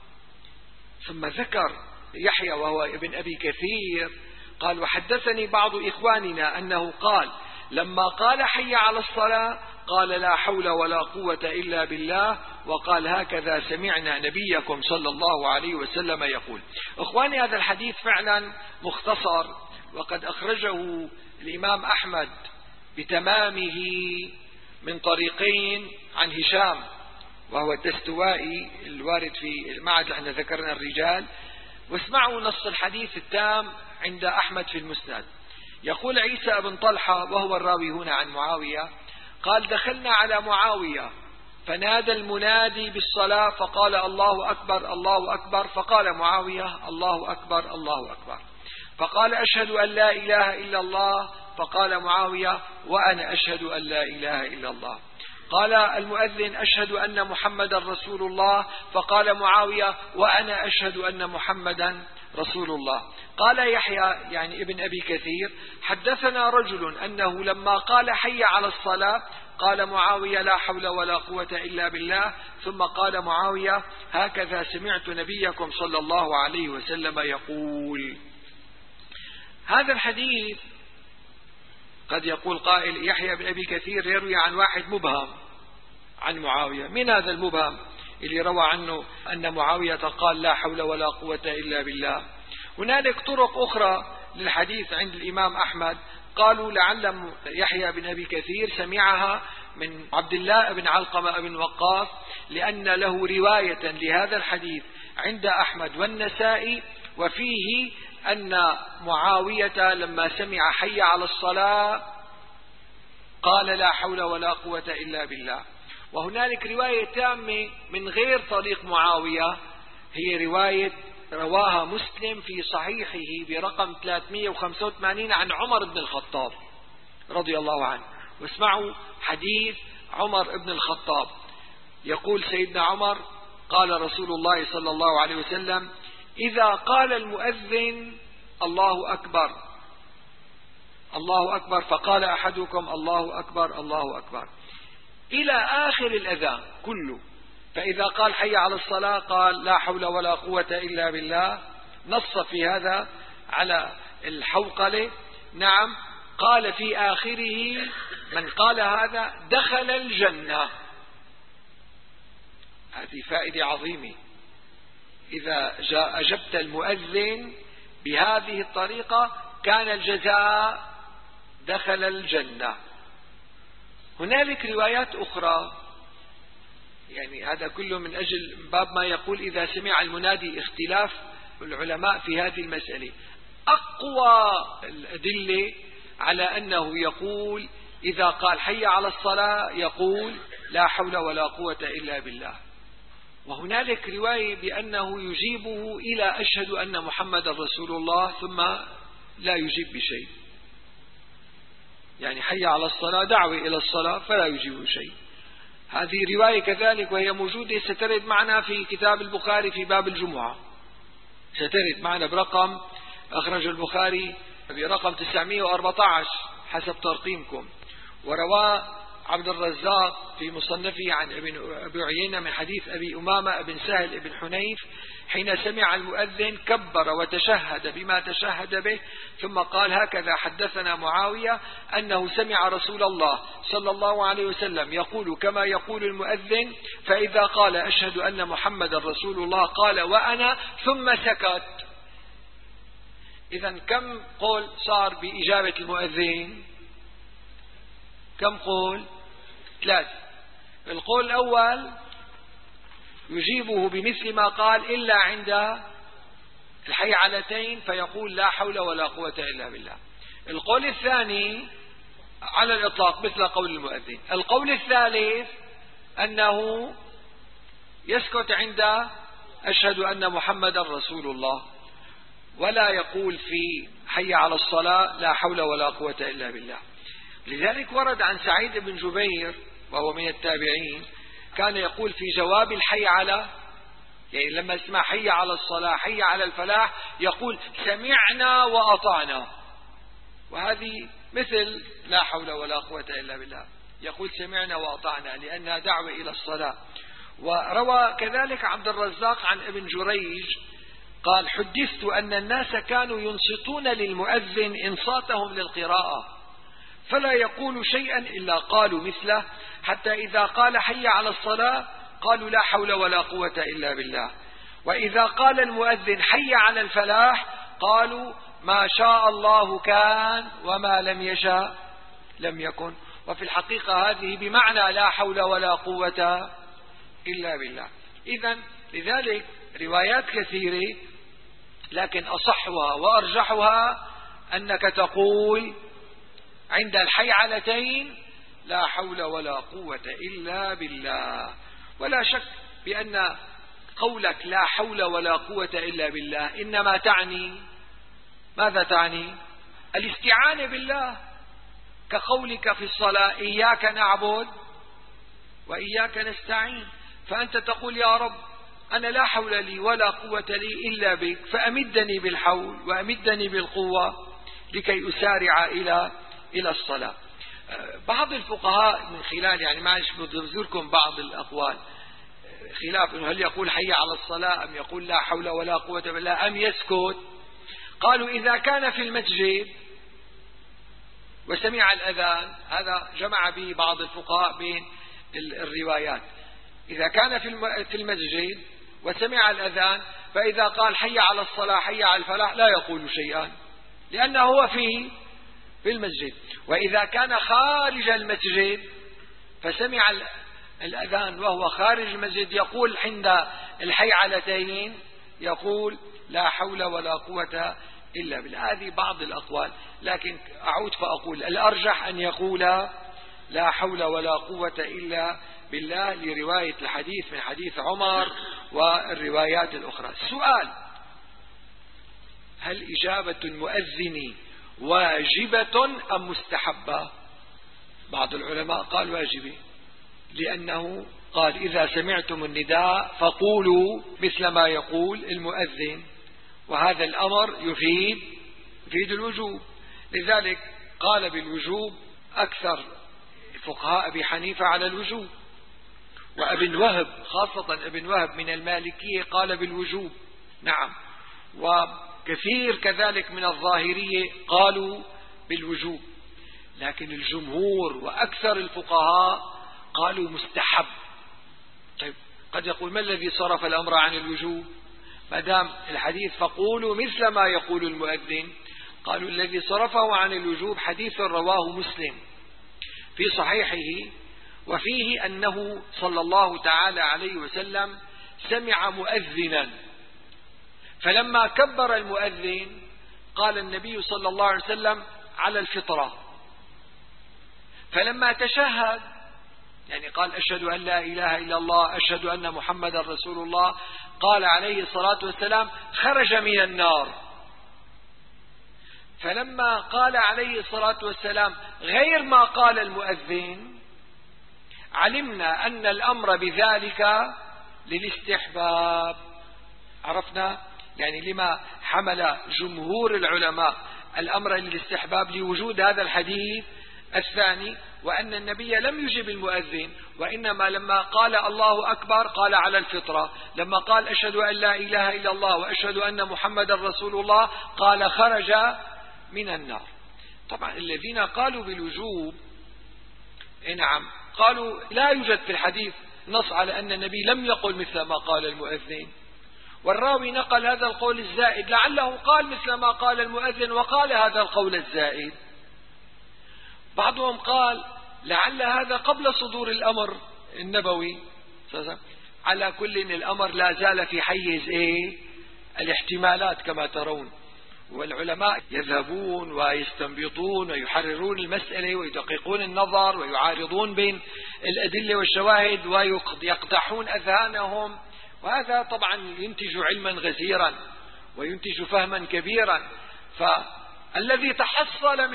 ثم ذكر يحيى وهو ابن أبي كثير قال وحدثني بعض إخواننا أنه قال لما قال حي على الصلاة قال لا حول ولا قوة إلا بالله، وقال هكذا سمعنا نبيكم صلى الله عليه وسلم يقول. إخواني هذا الحديث فعلا مختصر، وقد أخرجه الإمام أحمد بتمامه من طريقين عن هشام وهو الدستوائي الوارد في المعهد احنا ذكرنا الرجال. واسمعوا نص الحديث التام عند أحمد في المسند. يقول عيسى بن طلحة وهو الراوي هنا عن معاوية قال دخلنا على معاوية فنادى المنادي بالصلاة فقال الله أكبر الله أكبر، فقال معاوية الله أكبر الله أكبر، فقال أشهد أن لا إله إلا الله، فقال معاوية وأنا أشهد أن لا إله إلا الله. قال المؤذن أشهد أن محمدا رسول الله، فقال معاوية وأنا أشهد أن محمدا رسول الله. قال يحيى يعني ابن أبي كثير حدثنا رجل أنه لما قال حي على الصلاة قال معاوية لا حول ولا قوة إلا بالله، ثم قال معاوية هكذا سمعت نبيكم صلى الله عليه وسلم يقول. هذا الحديث قد يقول قائل يحيى بن أبي كثير يروي عن واحد مبهم عن معاوية. من هذا المبهم اللي روى عنه أن معاوية قال لا حول ولا قوة إلا بالله؟ هنالك طرق أخرى للحديث عند الإمام أحمد قالوا لعل يحيى بن أبي كثير سمعها من عبد الله بن علقمة بن وقاص، لأن له رواية لهذا الحديث عند أحمد والنسائي، وفيه أن معاوية لما سمع حي على الصلاة قال لا حول ولا قوة إلا بالله. وهنالك رواية تامة من غير طريق معاوية، هي رواية رواها مسلم في صحيحه برقم 385 عن عمر بن الخطاب رضي الله عنه. واسمعوا حديث عمر بن الخطاب. يقول سيدنا عمر قال رسول الله صلى الله عليه وسلم إذا قال المؤذن الله أكبر الله أكبر فقال أحدكم الله أكبر الله أكبر إلى آخر الأذان كله، فإذا قال حي على الصلاة قال لا حول ولا قوة إلا بالله، نص في هذا على الحوقلة. نعم، قال في آخره من قال هذا دخل الجنة. هذه فائدة عظيمة. إذا أجبت المؤذن بهذه الطريقة كان الجزاء دخل الجنة. هنالك روايات أخرى، يعني هذا كله من أجل باب ما يقول إذا سمع المنادي اختلاف العلماء في هذه المسألة. أقوى الأدلة على أنه يقول إذا قال حي على الصلاة يقول لا حول ولا قوة إلا بالله. وهنالك رواية بأنه يجيبه إلى أشهد أن محمد رسول الله ثم لا يجيب بشيء، يعني حي على الصلاة دعوة إلى الصلاة فلا يجيب شيء. هذه رواية كذلك وهي موجودة سترد معنا في كتاب البخاري في باب الجمعة، سترد معنا برقم أخرج البخاري برقم 914 حسب ترقيمكم. وروى عبد الرزاق في مصنفه عن أبي عيينة من حديث أبي أمامة بن سهل بن حنيف حين سمع المؤذن كبر وتشهد بما تشهد به، ثم قال: هكذا حدثنا معاوية أنه سمع رسول الله صلى الله عليه وسلم يقول كما يقول المؤذن، فإذا قال: أشهد أن محمد رسول الله، قال: وأنا، ثم سكت. إذن كم قول صار بإجابة المؤذن؟ كم قول؟ 3. القول الأول يجيبه بمثل ما قال إلا عند الحي علتين فيقول: لا حول ولا قوة إلا بالله. القول الثاني على الإطلاق مثل قول المؤذن. القول الثالث أنه يسكت عند أشهد أن محمد رسول الله، ولا يقول في حي على الصلاة لا حول ولا قوة إلا بالله. لذلك ورد عن سعيد بن جبير وهو من التابعين كان يقول في جواب الحي على، يعني لما اسمع حي على الصلاة حي على الفلاح، يقول: سمعنا وأطعنا. وهذه مثل لا حول ولا قوة إلا بالله، يقول سمعنا وأطعنا لأنها دعوة إلى الصلاة. وروى كذلك عبد الرزاق عن ابن جريج قال: حدثت أن الناس كانوا ينصتون للمؤذن إنصاتهم للقراءة، فلا يقول شيئا إلا قالوا مثله، حتى إذا قال حي على الصلاة قالوا لا حول ولا قوة إلا بالله، وإذا قال المؤذن حي على الفلاح قالوا ما شاء الله كان وما لم يشاء لم يكن. وفي الحقيقة هذه بمعنى لا حول ولا قوة إلا بالله. إذن لذلك روايات كثيرة، لكن أصحها وأرجحها أنك تقول عند الحي علتين لا حول ولا قوة إلا بالله. ولا شك بأن قولك لا حول ولا قوة إلا بالله إنما تعني ماذا تعني؟ الاستعانة بالله، كقولك في الصلاة إياك نعبد وإياك نستعين. فأنت تقول: يا رب أنا لا حول لي ولا قوة لي إلا بك، فأمدني بالحول وأمدني بالقوة لكي أسارع إلى الصلاة. بعض الفقهاء من خلال يعني معلش بذكركم بعض الأقوال خلاف إنه هل يقول حي على الصلاة أم يقول لا حول ولا قوة بالله أم يسكت. قالوا إذا كان في المسجد وسمع الأذان، هذا جمع به بعض الفقهاء بين الروايات، إذا كان في المسجد وسمع الأذان فإذا قال حي على الصلاة حي على الفلاح لا يقول شيئا لأنه هو في المسجد. وإذا كان خارج المسجد فسمع الأذان وهو خارج المسجد يقول عند الحي علتين يقول لا حول ولا قوة إلا بالله. هذه بعض الأقوال، لكن أعود فأقول الأرجح أن يقول لا حول ولا قوة إلا بالله لرواية الحديث من حديث عمر والروايات الأخرى. السؤال: هل إجابة المؤذن واجبة أم مستحبة؟ بعض العلماء قال واجبة، لأنه قال إذا سمعتم النداء فقولوا مثل ما يقول المؤذن، وهذا الأمر يفيد الوجوب. لذلك قال بالوجوب أكثر فقهاء أبي حنيفة على الوجوب، وابن وهب خاصة ابن وهب من المالكية قال بالوجوب. نعم، وكثير كذلك من الظاهرية قالوا بالوجوب، لكن الجمهور وأكثر الفقهاء قالوا مستحب. طيب قد يقول ما الذي صرف الأمر عن الوجوب ما دام الحديث فقولوا مثل ما يقول المؤذن؟ قالوا الذي صرفه عن الوجوب حديث رواه مسلم في صحيحه، وفيه أنه صلى الله تعالى عليه وسلم سمع مؤذنا، فلما كبر المؤذن قال النبي صلى الله عليه وسلم على الفطرة، فلما تشهد يعني قال أشهد أن لا إله إلا الله أشهد أن محمد رسول الله، قال عليه الصلاة والسلام خرج من النار. فلما قال عليه الصلاة والسلام غير ما قال المؤذن علمنا أن الأمر بذلك للاستحباب. عرفنا يعني لما حمل جمهور العلماء الأمر للاستحباب لوجود هذا الحديث الثاني، وأن النبي لم يجب المؤذن، وإنما لما قال الله أكبر قال على الفطرة، لما قال أشهد أن لا إله إلا الله وأشهد أن محمد رسول الله قال خرج من النار. طبعا الذين قالوا بالوجوب نعم قالوا لا يوجد في الحديث نص على أن النبي لم يقل مثل ما قال المؤذن، والراوي نقل هذا القول الزائد لعله قال مثل ما قال المؤذن وقال هذا القول الزائد. بعضهم قال لعل هذا قبل صدور الأمر النبوي. على كل الأمر لا زال في حيز الاحتمالات كما ترون، والعلماء يذهبون ويستنبطون ويحررون المسألة ويدققون النظر ويعارضون بين الأدلة والشواهد ويقدحون أذهانهم، وهذا طبعا ينتج علما غزيرا وينتج فهما كبيرا. فالذي تحصل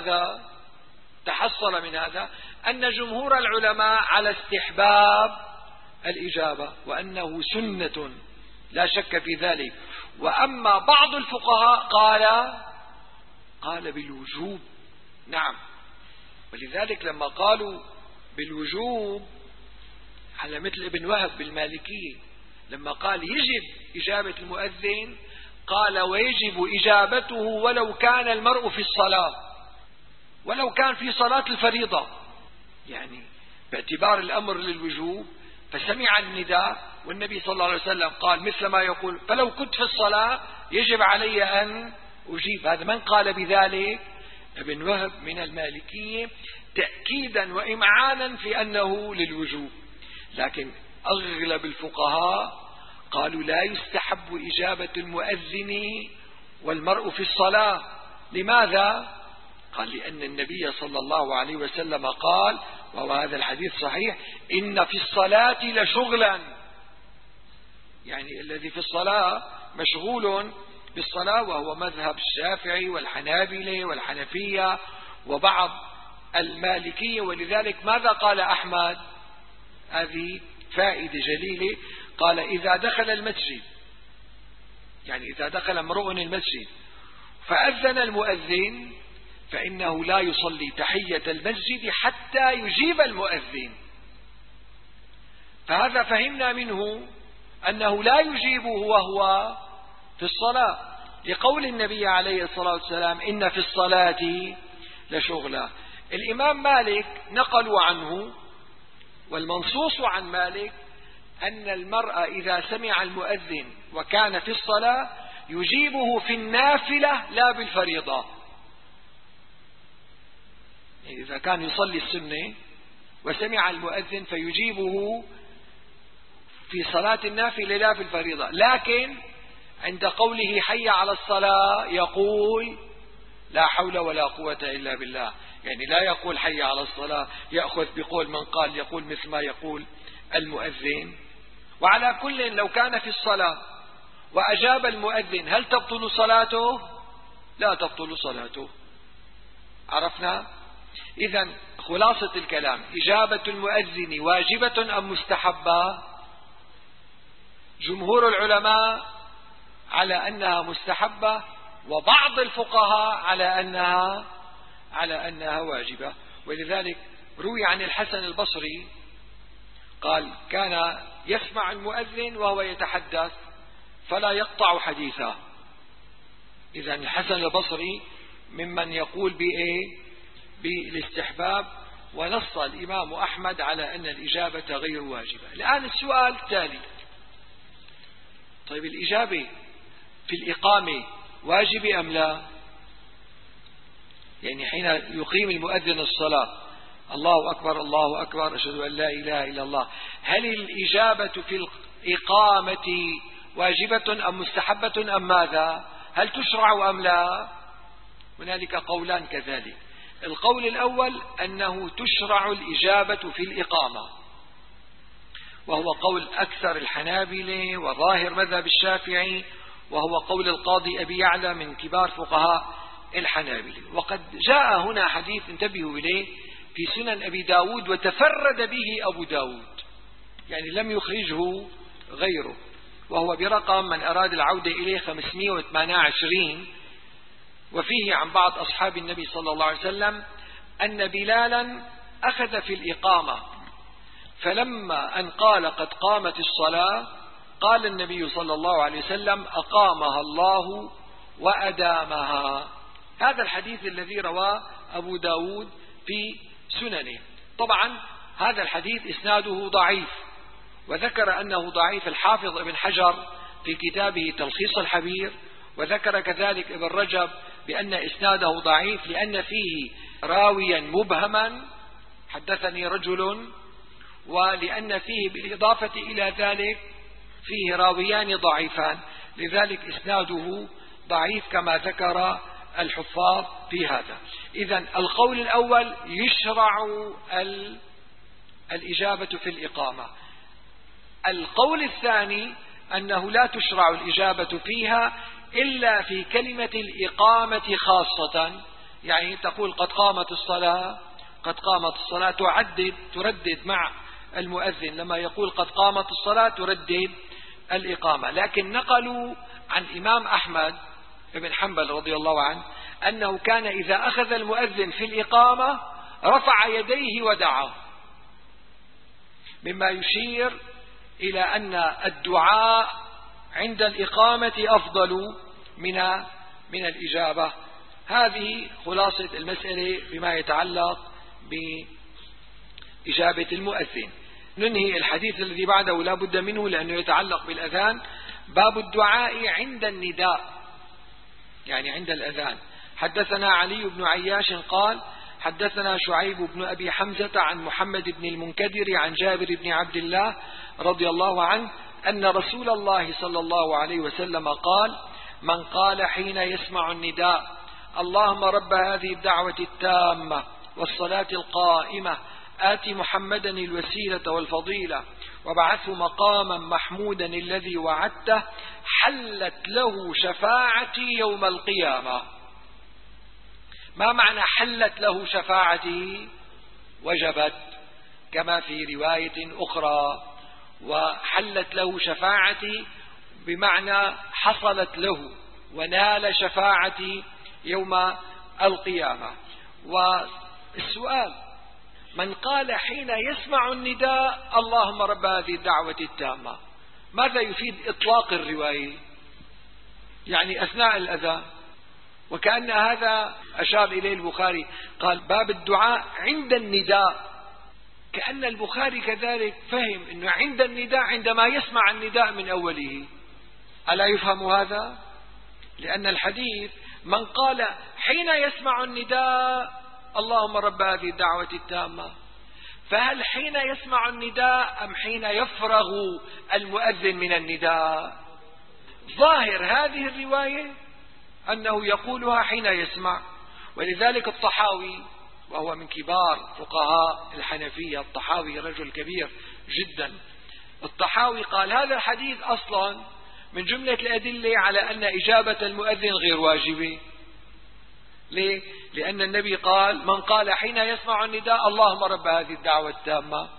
من هذا أن جمهور العلماء على استحباب الإجابة وأنه سنة لا شك في ذلك، وأما بعض الفقهاء قال بالوجوب. نعم، ولذلك لما قالوا بالوجوب على مثل ابن وهب بالمالكية لما قال يجب إجابة المؤذن قال ويجب إجابته ولو كان المرء في الصلاة، ولو كان في صلاة الفريضة، يعني باعتبار الأمر للوجوب فسمع النداء والنبي صلى الله عليه وسلم قال مثل ما يقول فلو كنت في الصلاة يجب علي أن أجيب. هذا من قال بذلك؟ ابن وهب من المالكية تأكيدا وإمعانا في أنه للوجوب. لكن أغلب الفقهاء قالوا لا يستحب إجابة المؤذن والمرء في الصلاة. لماذا؟ قال لأن النبي صلى الله عليه وسلم قال، وهو هذا الحديث صحيح، إن في الصلاة لشغلا، يعني الذي في الصلاة مشغول بالصلاة، وهو مذهب الشافعي والحنابلة والحنفية وبعض المالكية. ولذلك ماذا قال أحمد؟ هذه فائدة جليلة، قال إذا دخل المسجد، يعني إذا دخل امرؤ المسجد فأذن المؤذن فإنه لا يصلي تحية المسجد حتى يجيب المؤذن. فهذا فهمنا منه أنه لا يجيبه وهو في الصلاة، لقول النبي عليه الصلاة والسلام إن في الصلاة لشغلا. الإمام مالك نقلوا عنه، والمنصوص عن مالك أن المرأة إذا سمع المؤذن وكان في الصلاة يجيبه في النافلة لا بالفريضة. إذا كان يصلي السنة وسمع المؤذن فيجيبه في صلاة النافلة لا في الفريضة، لكن عند قوله حي على الصلاة يقول لا حول ولا قوة إلا بالله، يعني لا يقول حي على الصلاة يأخذ بقول من قال، يقول مثل ما يقول المؤذن. وعلى كل لو كان في الصلاة وأجاب المؤذن هل تبطل صلاته؟ لا تبطل صلاته. عرفنا؟ إذن خلاصة الكلام، إجابة المؤذن واجبة أم مستحبة؟ جمهور العلماء على أنها مستحبة، وبعض الفقهاء على أنها واجبة. ولذلك روي عن الحسن البصري قال كان يسمع المؤذن وهو يتحدث فلا يقطع حديثه. إذن الحسن البصري ممن يقول بالاستحباب، ونص الإمام أحمد على أن الإجابة غير واجبة. الآن السؤال التالي، طيب الإجابة في الإقامة واجبة أم لا؟ يعني حين يقيم المؤذن الصلاة الله أكبر الله أكبر أشهد أن لا إله إلا الله، هل الإجابة في الإقامة واجبة أم مستحبة أم ماذا؟ هل تشرع أم لا؟ هنالك قولان كذلك. القول الأول أنه تشرع الإجابة في الإقامة، وهو قول أكثر الحنابلة وظاهر مذهب الشافعي، وهو قول القاضي أبي يعلى من كبار فقهاء الحنابلة. وقد جاء هنا حديث انتبهوا إليه في سنن أبي داود وتفرد به أبو داود، يعني لم يخرجه غيره، وهو برقم من أراد العودة إليه 528، وفيه عن بعض أصحاب النبي صلى الله عليه وسلم أن بلالا أخذ في الإقامة، فلما أن قال قد قامت الصلاة قال النبي صلى الله عليه وسلم أقامها الله وأدامها. هذا الحديث الذي رواه أبو داود في سننه. طبعا هذا الحديث إسناده ضعيف، وذكر أنه ضعيف الحافظ ابن حجر في كتابه تلخيص الحبير، وذكر كذلك ابن رجب بأن إسناده ضعيف لأن فيه راويا مبهما حدثني رجل، ولأن فيه بالإضافة إلى ذلك فيه راويان ضعيفان، لذلك إسناده ضعيف كما ذكر الحفاظ في هذا. إذن القول الأول يشرع الإجابة في الإقامة. القول الثاني أنه لا تشرع الإجابة فيها إلا في كلمة الإقامة خاصة، يعني تقول قد قامت الصلاة، قد قامت الصلاة، تردد مع المؤذن لما يقول قد قامت الصلاة تردد الإقامة. لكن نقلوا عن إمام أحمد بن حنبل رضي الله عنه أنه كان إذا أخذ المؤذن في الإقامة رفع يديه ودعا، مما يشير إلى أن الدعاء عند الإقامة أفضل من الإجابة. هذه خلاصة المسألة بما يتعلق بإجابة المؤذن. ننهي الحديث الذي بعده لا بد منه لأنه يتعلق بالأذان. باب الدعاء عند النداء، يعني عند الأذان. حدثنا علي بن عياش قال حدثنا شعيب بن أبي حمزة عن محمد بن المنكدر عن جابر بن عبد الله رضي الله عنه أن رسول الله صلى الله عليه وسلم قال من قال حين يسمع النداء اللهم رب هذه الدعوة التامة والصلاة القائمة آت محمدا الوسيلة والفضيلة وبعثه مقاما محمودا الذي وعدته حلت له شفاعتي يوم القيامة. ما معنى حلت له شفاعتي؟ وجبت كما في رواية أخرى، وحلت له شفاعتي بمعنى حصلت له ونال شفاعتي يوم القيامة. والسؤال من قال حين يسمع النداء اللهم رب هذه الدعوة التامة، ماذا يفيد إطلاق الرواية؟ يعني أثناء الأذان، وكأن هذا أشار إليه البخاري قال باب الدعاء عند النداء، كأن البخاري كذلك فهم أنه عند النداء عندما يسمع النداء من أوله. ألا يفهم هذا؟ لأن الحديث من قال حين يسمع النداء اللهم رب هذه الدعوة التامة، فهل حين يسمع النداء أم حين يفرغ المؤذن من النداء؟ ظاهر هذه الرواية أنه يقولها حين يسمع. ولذلك الطحاوي وهو من كبار فقهاء الحنفية، الطحاوي رجل كبير جدا، الطحاوي قال هذا الحديث أصلا من جملة الأدلة على أن إجابة المؤذن غير واجبة. ليه؟ لأن النبي قال من قال حين يسمع النداء اللهم رب هذه الدعوة التامة.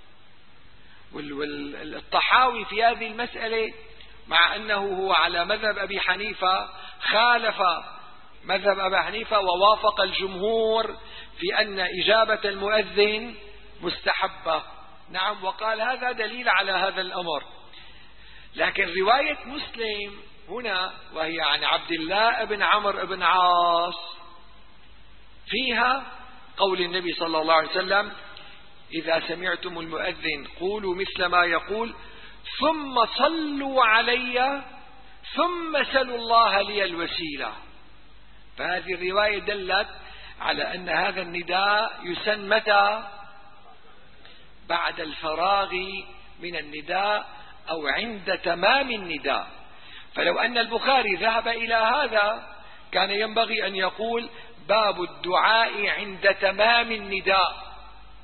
والطحاوي في هذه المسألة مع أنه هو على مذهب أبي حنيفة خالف مذهب أبي حنيفة ووافق الجمهور في أن إجابة المؤذن مستحبة. نعم، وقال هذا دليل على هذا الأمر. لكن رواية مسلم هنا وهي عن عبد الله بن عمرو بن عاص فيها قول النبي صلى الله عليه وسلم إذا سمعتم المؤذن قولوا مثل ما يقول ثم صلوا علي ثم سلوا الله لي الوسيلة. فهذه الرواية دلت على أن هذا النداء يسن متى؟ بعد الفراغ من النداء أو عند تمام النداء. فلو أن البخاري ذهب إلى هذا كان ينبغي أن يقول باب الدعاء عند تمام النداء،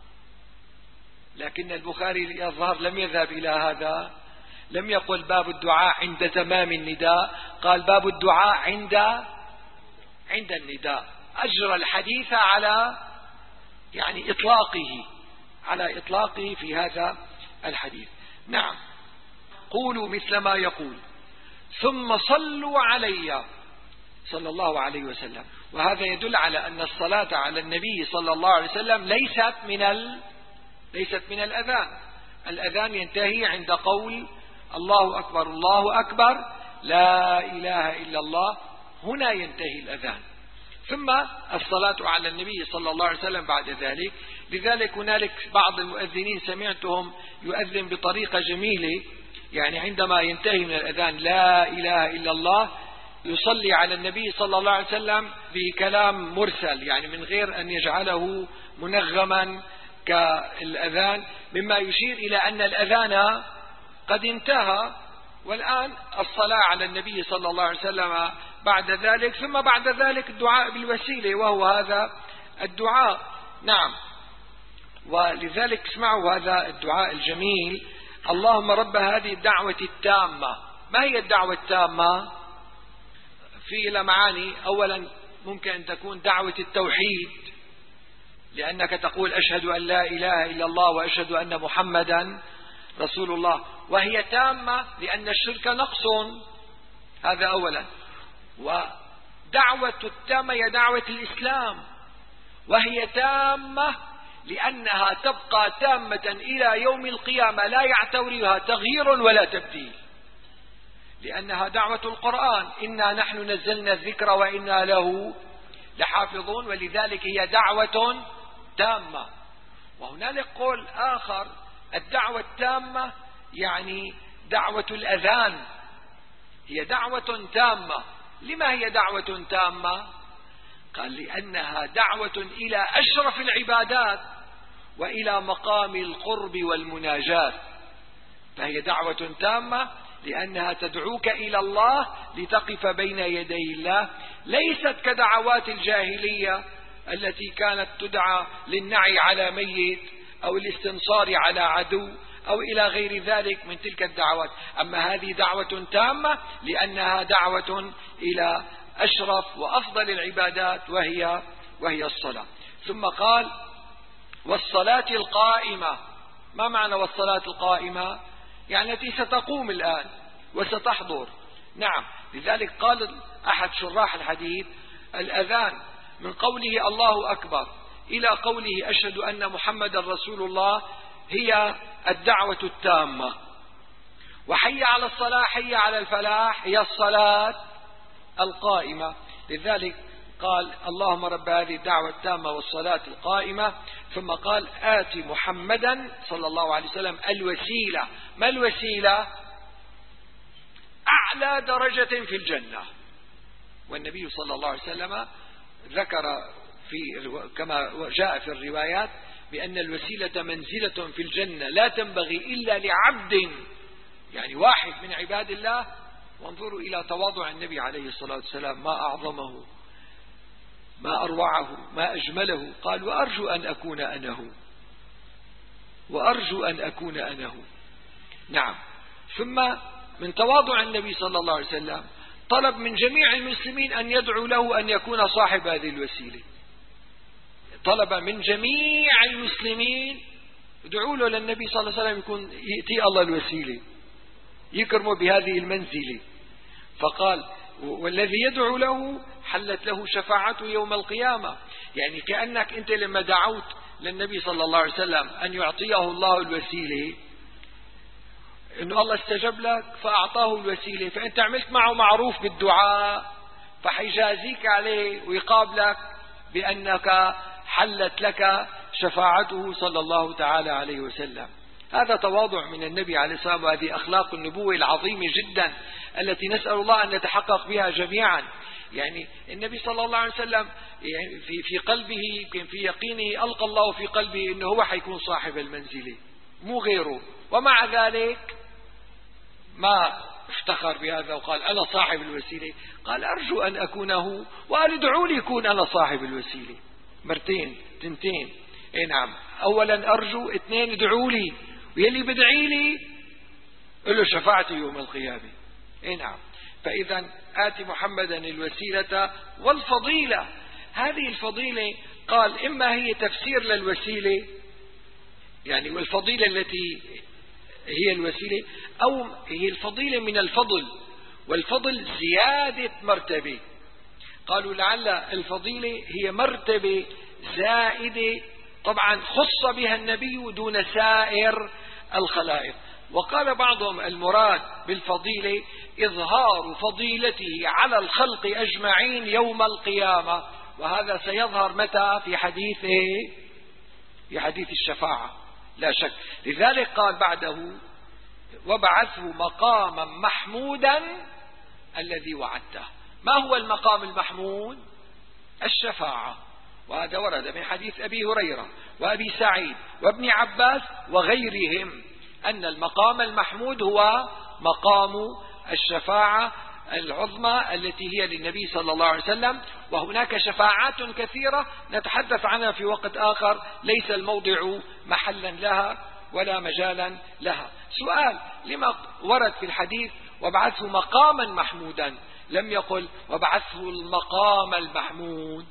لكن البخاري يظهر لم يذهب إلى هذا، لم يقل باب الدعاء عند تمام النداء، قال باب الدعاء عند النداء. أجرى الحديث على يعني إطلاقه في هذا الحديث. نعم، قولوا مثل ما يقول ثم صلوا علي صلى الله عليه وسلم. وهذا يدل على أن الصلاة على النبي صلى الله عليه وسلم ليست من الأذان. الأذان ينتهي عند قول الله أكبر الله أكبر لا إله إلا الله، هنا ينتهي الأذان. ثم الصلاة على النبي صلى الله عليه وسلم بعد ذلك. لذلك هنالك بعض المؤذنين سمعتهم يؤذن بطريقة جميلة، يعني عندما ينتهي من الأذان لا إله إلا الله يصلي على النبي صلى الله عليه وسلم بكلام مرسل، يعني من غير أن يجعله منغما كالأذان، مما يشير إلى أن الأذان قد انتهى، والآن الصلاة على النبي صلى الله عليه وسلم بعد ذلك. ثم بعد ذلك الدعاء بالوسيلة، وهو هذا الدعاء. نعم، ولذلك اسمعوا هذا الدعاء الجميل: اللهم رب هذه الدعوة التامة. ما هي الدعوة التامة؟ في لها معاني. أولا ممكن أن تكون دعوة التوحيد، لأنك تقول أشهد أن لا إله إلا الله وأشهد أن محمدا رسول الله، وهي تامة لأن الشرك نقص، هذا أولا. ودعوة التامة هي دعوة الإسلام، وهي تامة لأنها تبقى تامة إلى يوم القيامة، لا يعتريها تغيير ولا تبديل، لأنها دعوة القرآن: إنا نحن نزلنا الذكر وإنا له لحافظون، ولذلك هي دعوة تامة. وهنالك قول آخر: الدعوة التامة يعني دعوة الأذان، هي دعوة تامة. لما هي دعوة تامة؟ قال: لأنها دعوة إلى أشرف العبادات وإلى مقام القرب والمناجاة، فهي دعوة تامة لأنها تدعوك إلى الله لتقف بين يدي الله، ليست كدعوات الجاهلية التي كانت تدعى للنعي على ميت أو الاستنصار على عدو أو إلى غير ذلك من تلك الدعوات. أما هذه دعوة تامة لأنها دعوة إلى أشرف وأفضل العبادات وهي الصلاة. ثم قال: والصلاة القائمة. ما معنى والصلاة القائمة؟ يعني التي ستقوم الآن وستحضر. نعم، لذلك قال أحد شراح الحديث: الأذان من قوله الله أكبر إلى قوله أشهد أن محمد رسول الله هي الدعوة التامة، وحي على الصلاة حي على الفلاح هي الصلاة القائمة. لذلك قال: اللهم رب هذه الدعوة التامة والصلاة القائمة. ثم قال: آت محمدا صلى الله عليه وسلم الوسيلة. ما الوسيلة؟ أعلى درجة في الجنة. والنبي صلى الله عليه وسلم ذكر كما جاء في الروايات بأن الوسيلة منزلة في الجنة لا تنبغي إلا لعبد، يعني واحد من عباد الله. وانظروا إلى تواضع النبي عليه الصلاة والسلام، ما أعظمه، ما أروعه، ما أجمله. قال: وأرجو أن أكون أنا هو، وأرجو أن أكون أنا هو. نعم. ثم من تواضع النبي صلى الله عليه وسلم طلب من جميع المسلمين أن يدعوا له أن يكون صاحب هذه الوسيلة. طلب من جميع المسلمين يدعوا له للنبي صلى الله عليه وسلم يكون يأتي الله الوسيلة، يكرمه بهذه المنزلة. فقال: والذي يدعو له حلت له شفاعته يوم القيامة. يعني كأنك أنت لما دعوت للنبي صلى الله عليه وسلم أن يعطيه الله الوسيلة، إنه الله استجب لك فأعطاه الوسيلة، فأنت عملت معه معروف بالدعاء، فحيجازيك عليه ويقابلك بأنك حلت لك شفاعته صلى الله تعالى عليه وسلم. هذا تواضع من النبي عليه الصلاة والسلام، وهذه أخلاق النبوة العظيمة جدا التي نسأل الله أن نتحقق بها جميعا. يعني النبي صلى الله عليه وسلم يعني في قلبه، في يقينه ألقى الله في قلبه أنه هو حيكون صاحب المنزلة مو غيره، ومع ذلك ما افتخر بهذا وقال أنا صاحب الوسيلة. قال: أرجو أن أكونه، وقال: ادعوا لي يكون أنا صاحب الوسيلة. مرتين تنتين. اي نعم، أولا أرجو، اثنين ادعوا لي، ويلي بدعي لي له شفاعتي يوم القيامة. اي نعم. فإذا آت محمدا الوسيلة والفضيلة. هذه الفضيلة قال إما هي تفسير للوسيلة، يعني والفضيلة التي هي الوسيلة، أو هي الفضيلة من الفضل، والفضل زيادة مرتبة. قالوا لعل الفضيلة هي مرتبة زائدة طبعا خص بها النبي دون سائر الخلائق. وقال بعضهم المراد بالفضيلة إظهار فضيلته على الخلق أجمعين يوم القيامة، وهذا سيظهر متى؟ في حديث الشفاعة لا شك. لذلك قال بعده وابعثه مقاما محمودا الذي وعدته. ما هو المقام المحمود؟ الشفاعة، وهذا ورد من حديث أبي هريرة وأبي سعيد وابن عباس وغيرهم أن المقام المحمود هو مقام الشفاعة العظمى التي هي للنبي صلى الله عليه وسلم. وهناك شفاعات كثيرة نتحدث عنها في وقت آخر، ليس الموضع محلا لها ولا مجالا لها. سؤال: لما ورد في الحديث وابعثه مقاما محمودا، لم يقل وابعثه المقام المحمود؟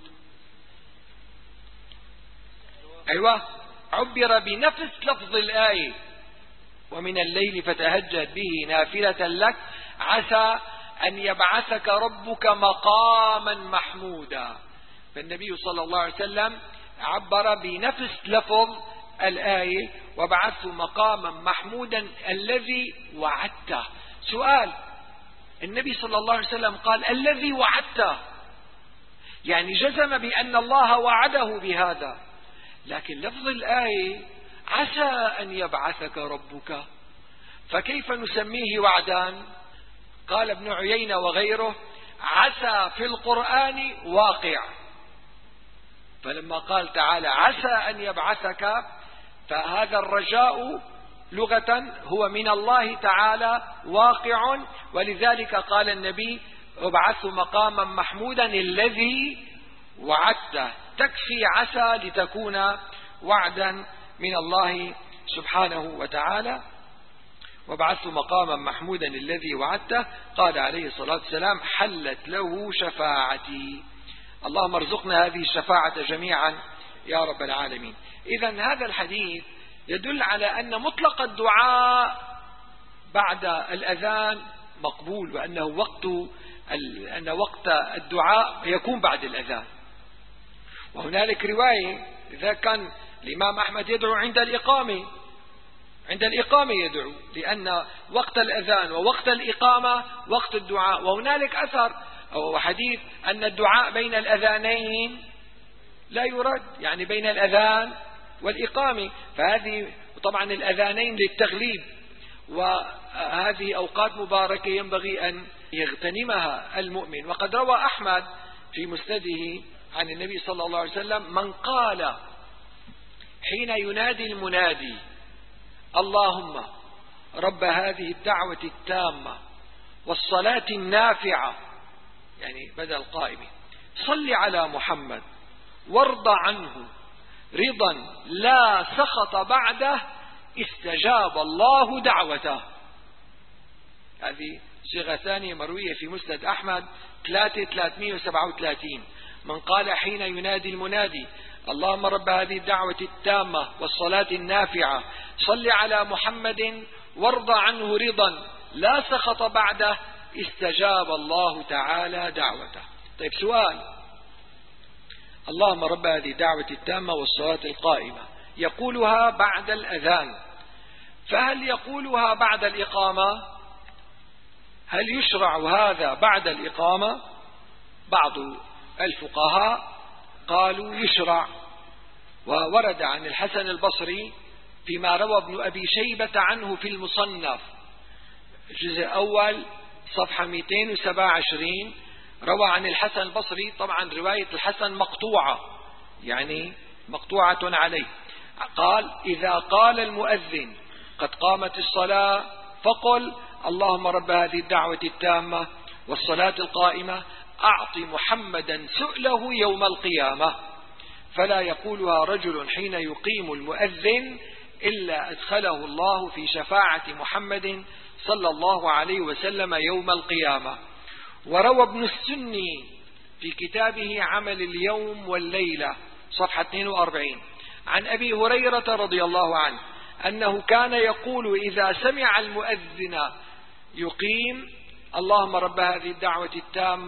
أيوة، عبر بنفس لفظ الآية ومن الليل فتهجد به نافلة لك عسى أن يبعثك ربك مقاما محمودا. فالنبي صلى الله عليه وسلم عبر بنفس لفظ الآية وبعثه مقاما محمودا الذي وعدته. سؤال: النبي صلى الله عليه وسلم قال الذي وعدته، يعني جزم بأن الله وعده بهذا، لكن لفظ الآية عسى أن يبعثك ربك، فكيف نسميه وعدان؟ قال ابن عيينة وغيره عسى في القرآن واقع، فلما قال تعالى عسى أن يبعثك فهذا الرجاء لغة هو من الله تعالى واقع، ولذلك قال النبي ابعث مقاما محمودا الذي وعدته. تكفي عسى لتكون وعدا من الله سبحانه وتعالى. وابعث مقاما محمودا الذي وعدته. قال عليه الصلاة والسلام حلت له شفاعتي. اللهم ارزقنا هذه الشفاعة جميعا يا رب العالمين. إذن هذا الحديث يدل على أن مطلق الدعاء بعد الأذان مقبول، وأنه وقت الدعاء يكون بعد الأذان. وهنالك رواية إذا كان الإمام أحمد يدعو عند الإقامة يدعو، لأن وقت الأذان ووقت الإقامة وقت الدعاء. وهنالك أثر أو حديث أن الدعاء بين الأذانين لا يرد، يعني بين الأذان والإقامة، فهذه طبعا الأذانين للتغليب، وهذه أوقات مباركة ينبغي أن يغتنمها المؤمن. وقد روى أحمد في مسنده عن النبي صلى الله عليه وسلم من قال حين ينادي المنادي اللهم رب هذه الدعوة التامة والصلاة النافعة، يعني بدل قائمة، صل على محمد وارض عنه رضا لا سخط بعده، استجاب الله دعوته. هذه صيغة ثانية مروية في مسند أحمد 337. من قال حين ينادي المنادي اللهم رب هذه الدعوة التامة والصلاة النافعة صل على محمد وارض عنه رضا لا سخط بعده، استجاب الله تعالى دعوته. طيب سؤال: اللهم رب هذه الدعوة التامة والصلاة القائمة يقولها بعد الأذان، فهل يقولها بعد الإقامة؟ هل يشرع هذا بعد الإقامة؟ بعض الفقهاء قالوا يشرع، وورد عن الحسن البصري فيما روى ابن أبي شيبة عنه في المصنف الجزء الأول صفحة 227، روى عن الحسن البصري، طبعا رواية الحسن مقطوعة يعني مقطوعة عليه، قال إذا قال المؤذن قد قامت الصلاة فقل اللهم رب هذه الدعوة التامة والصلاة القائمة أعط محمدا سؤله يوم القيامة، فلا يقولها رجل حين يقيم المؤذن إلا أدخله الله في شفاعة محمد صلى الله عليه وسلم يوم القيامة. وروى ابن السني في كتابه عمل اليوم والليلة صفحة 42 عن أبي هريرة رضي الله عنه أنه كان يقول إذا سمع المؤذن يقيم اللهم رب هذه الدعوة التامة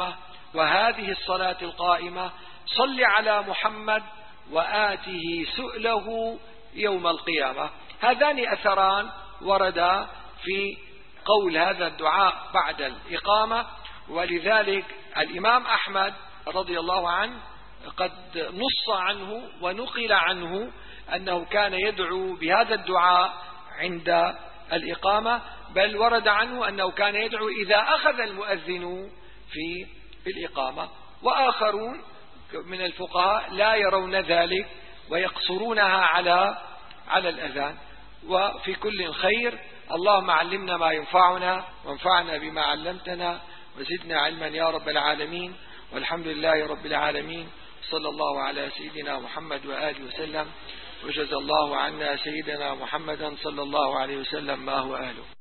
وهذه الصلاة القائمة صل على محمد وآته سؤله يوم القيامة. هذان أثران وردا في قول هذا الدعاء بعد الإقامة، ولذلك الإمام أحمد رضي الله عنه قد نص عنه ونقل عنه أنه كان يدعو بهذا الدعاء عند الإقامة، بل ورد عنه أنه كان يدعو إذا أخذ المؤذن في الإقامة. وآخرون من الفقهاء لا يرون ذلك ويقصرونها على الأذان. وفي كل خير. اللهم علمنا ما ينفعنا وانفعنا بما علمتنا وزدنا علما يا رب العالمين، والحمد لله رب العالمين. صلى الله على سيدنا محمد وآله وسلم، وجزى الله عنا سيدنا محمدا صلى الله عليه وسلم ما هو أهله.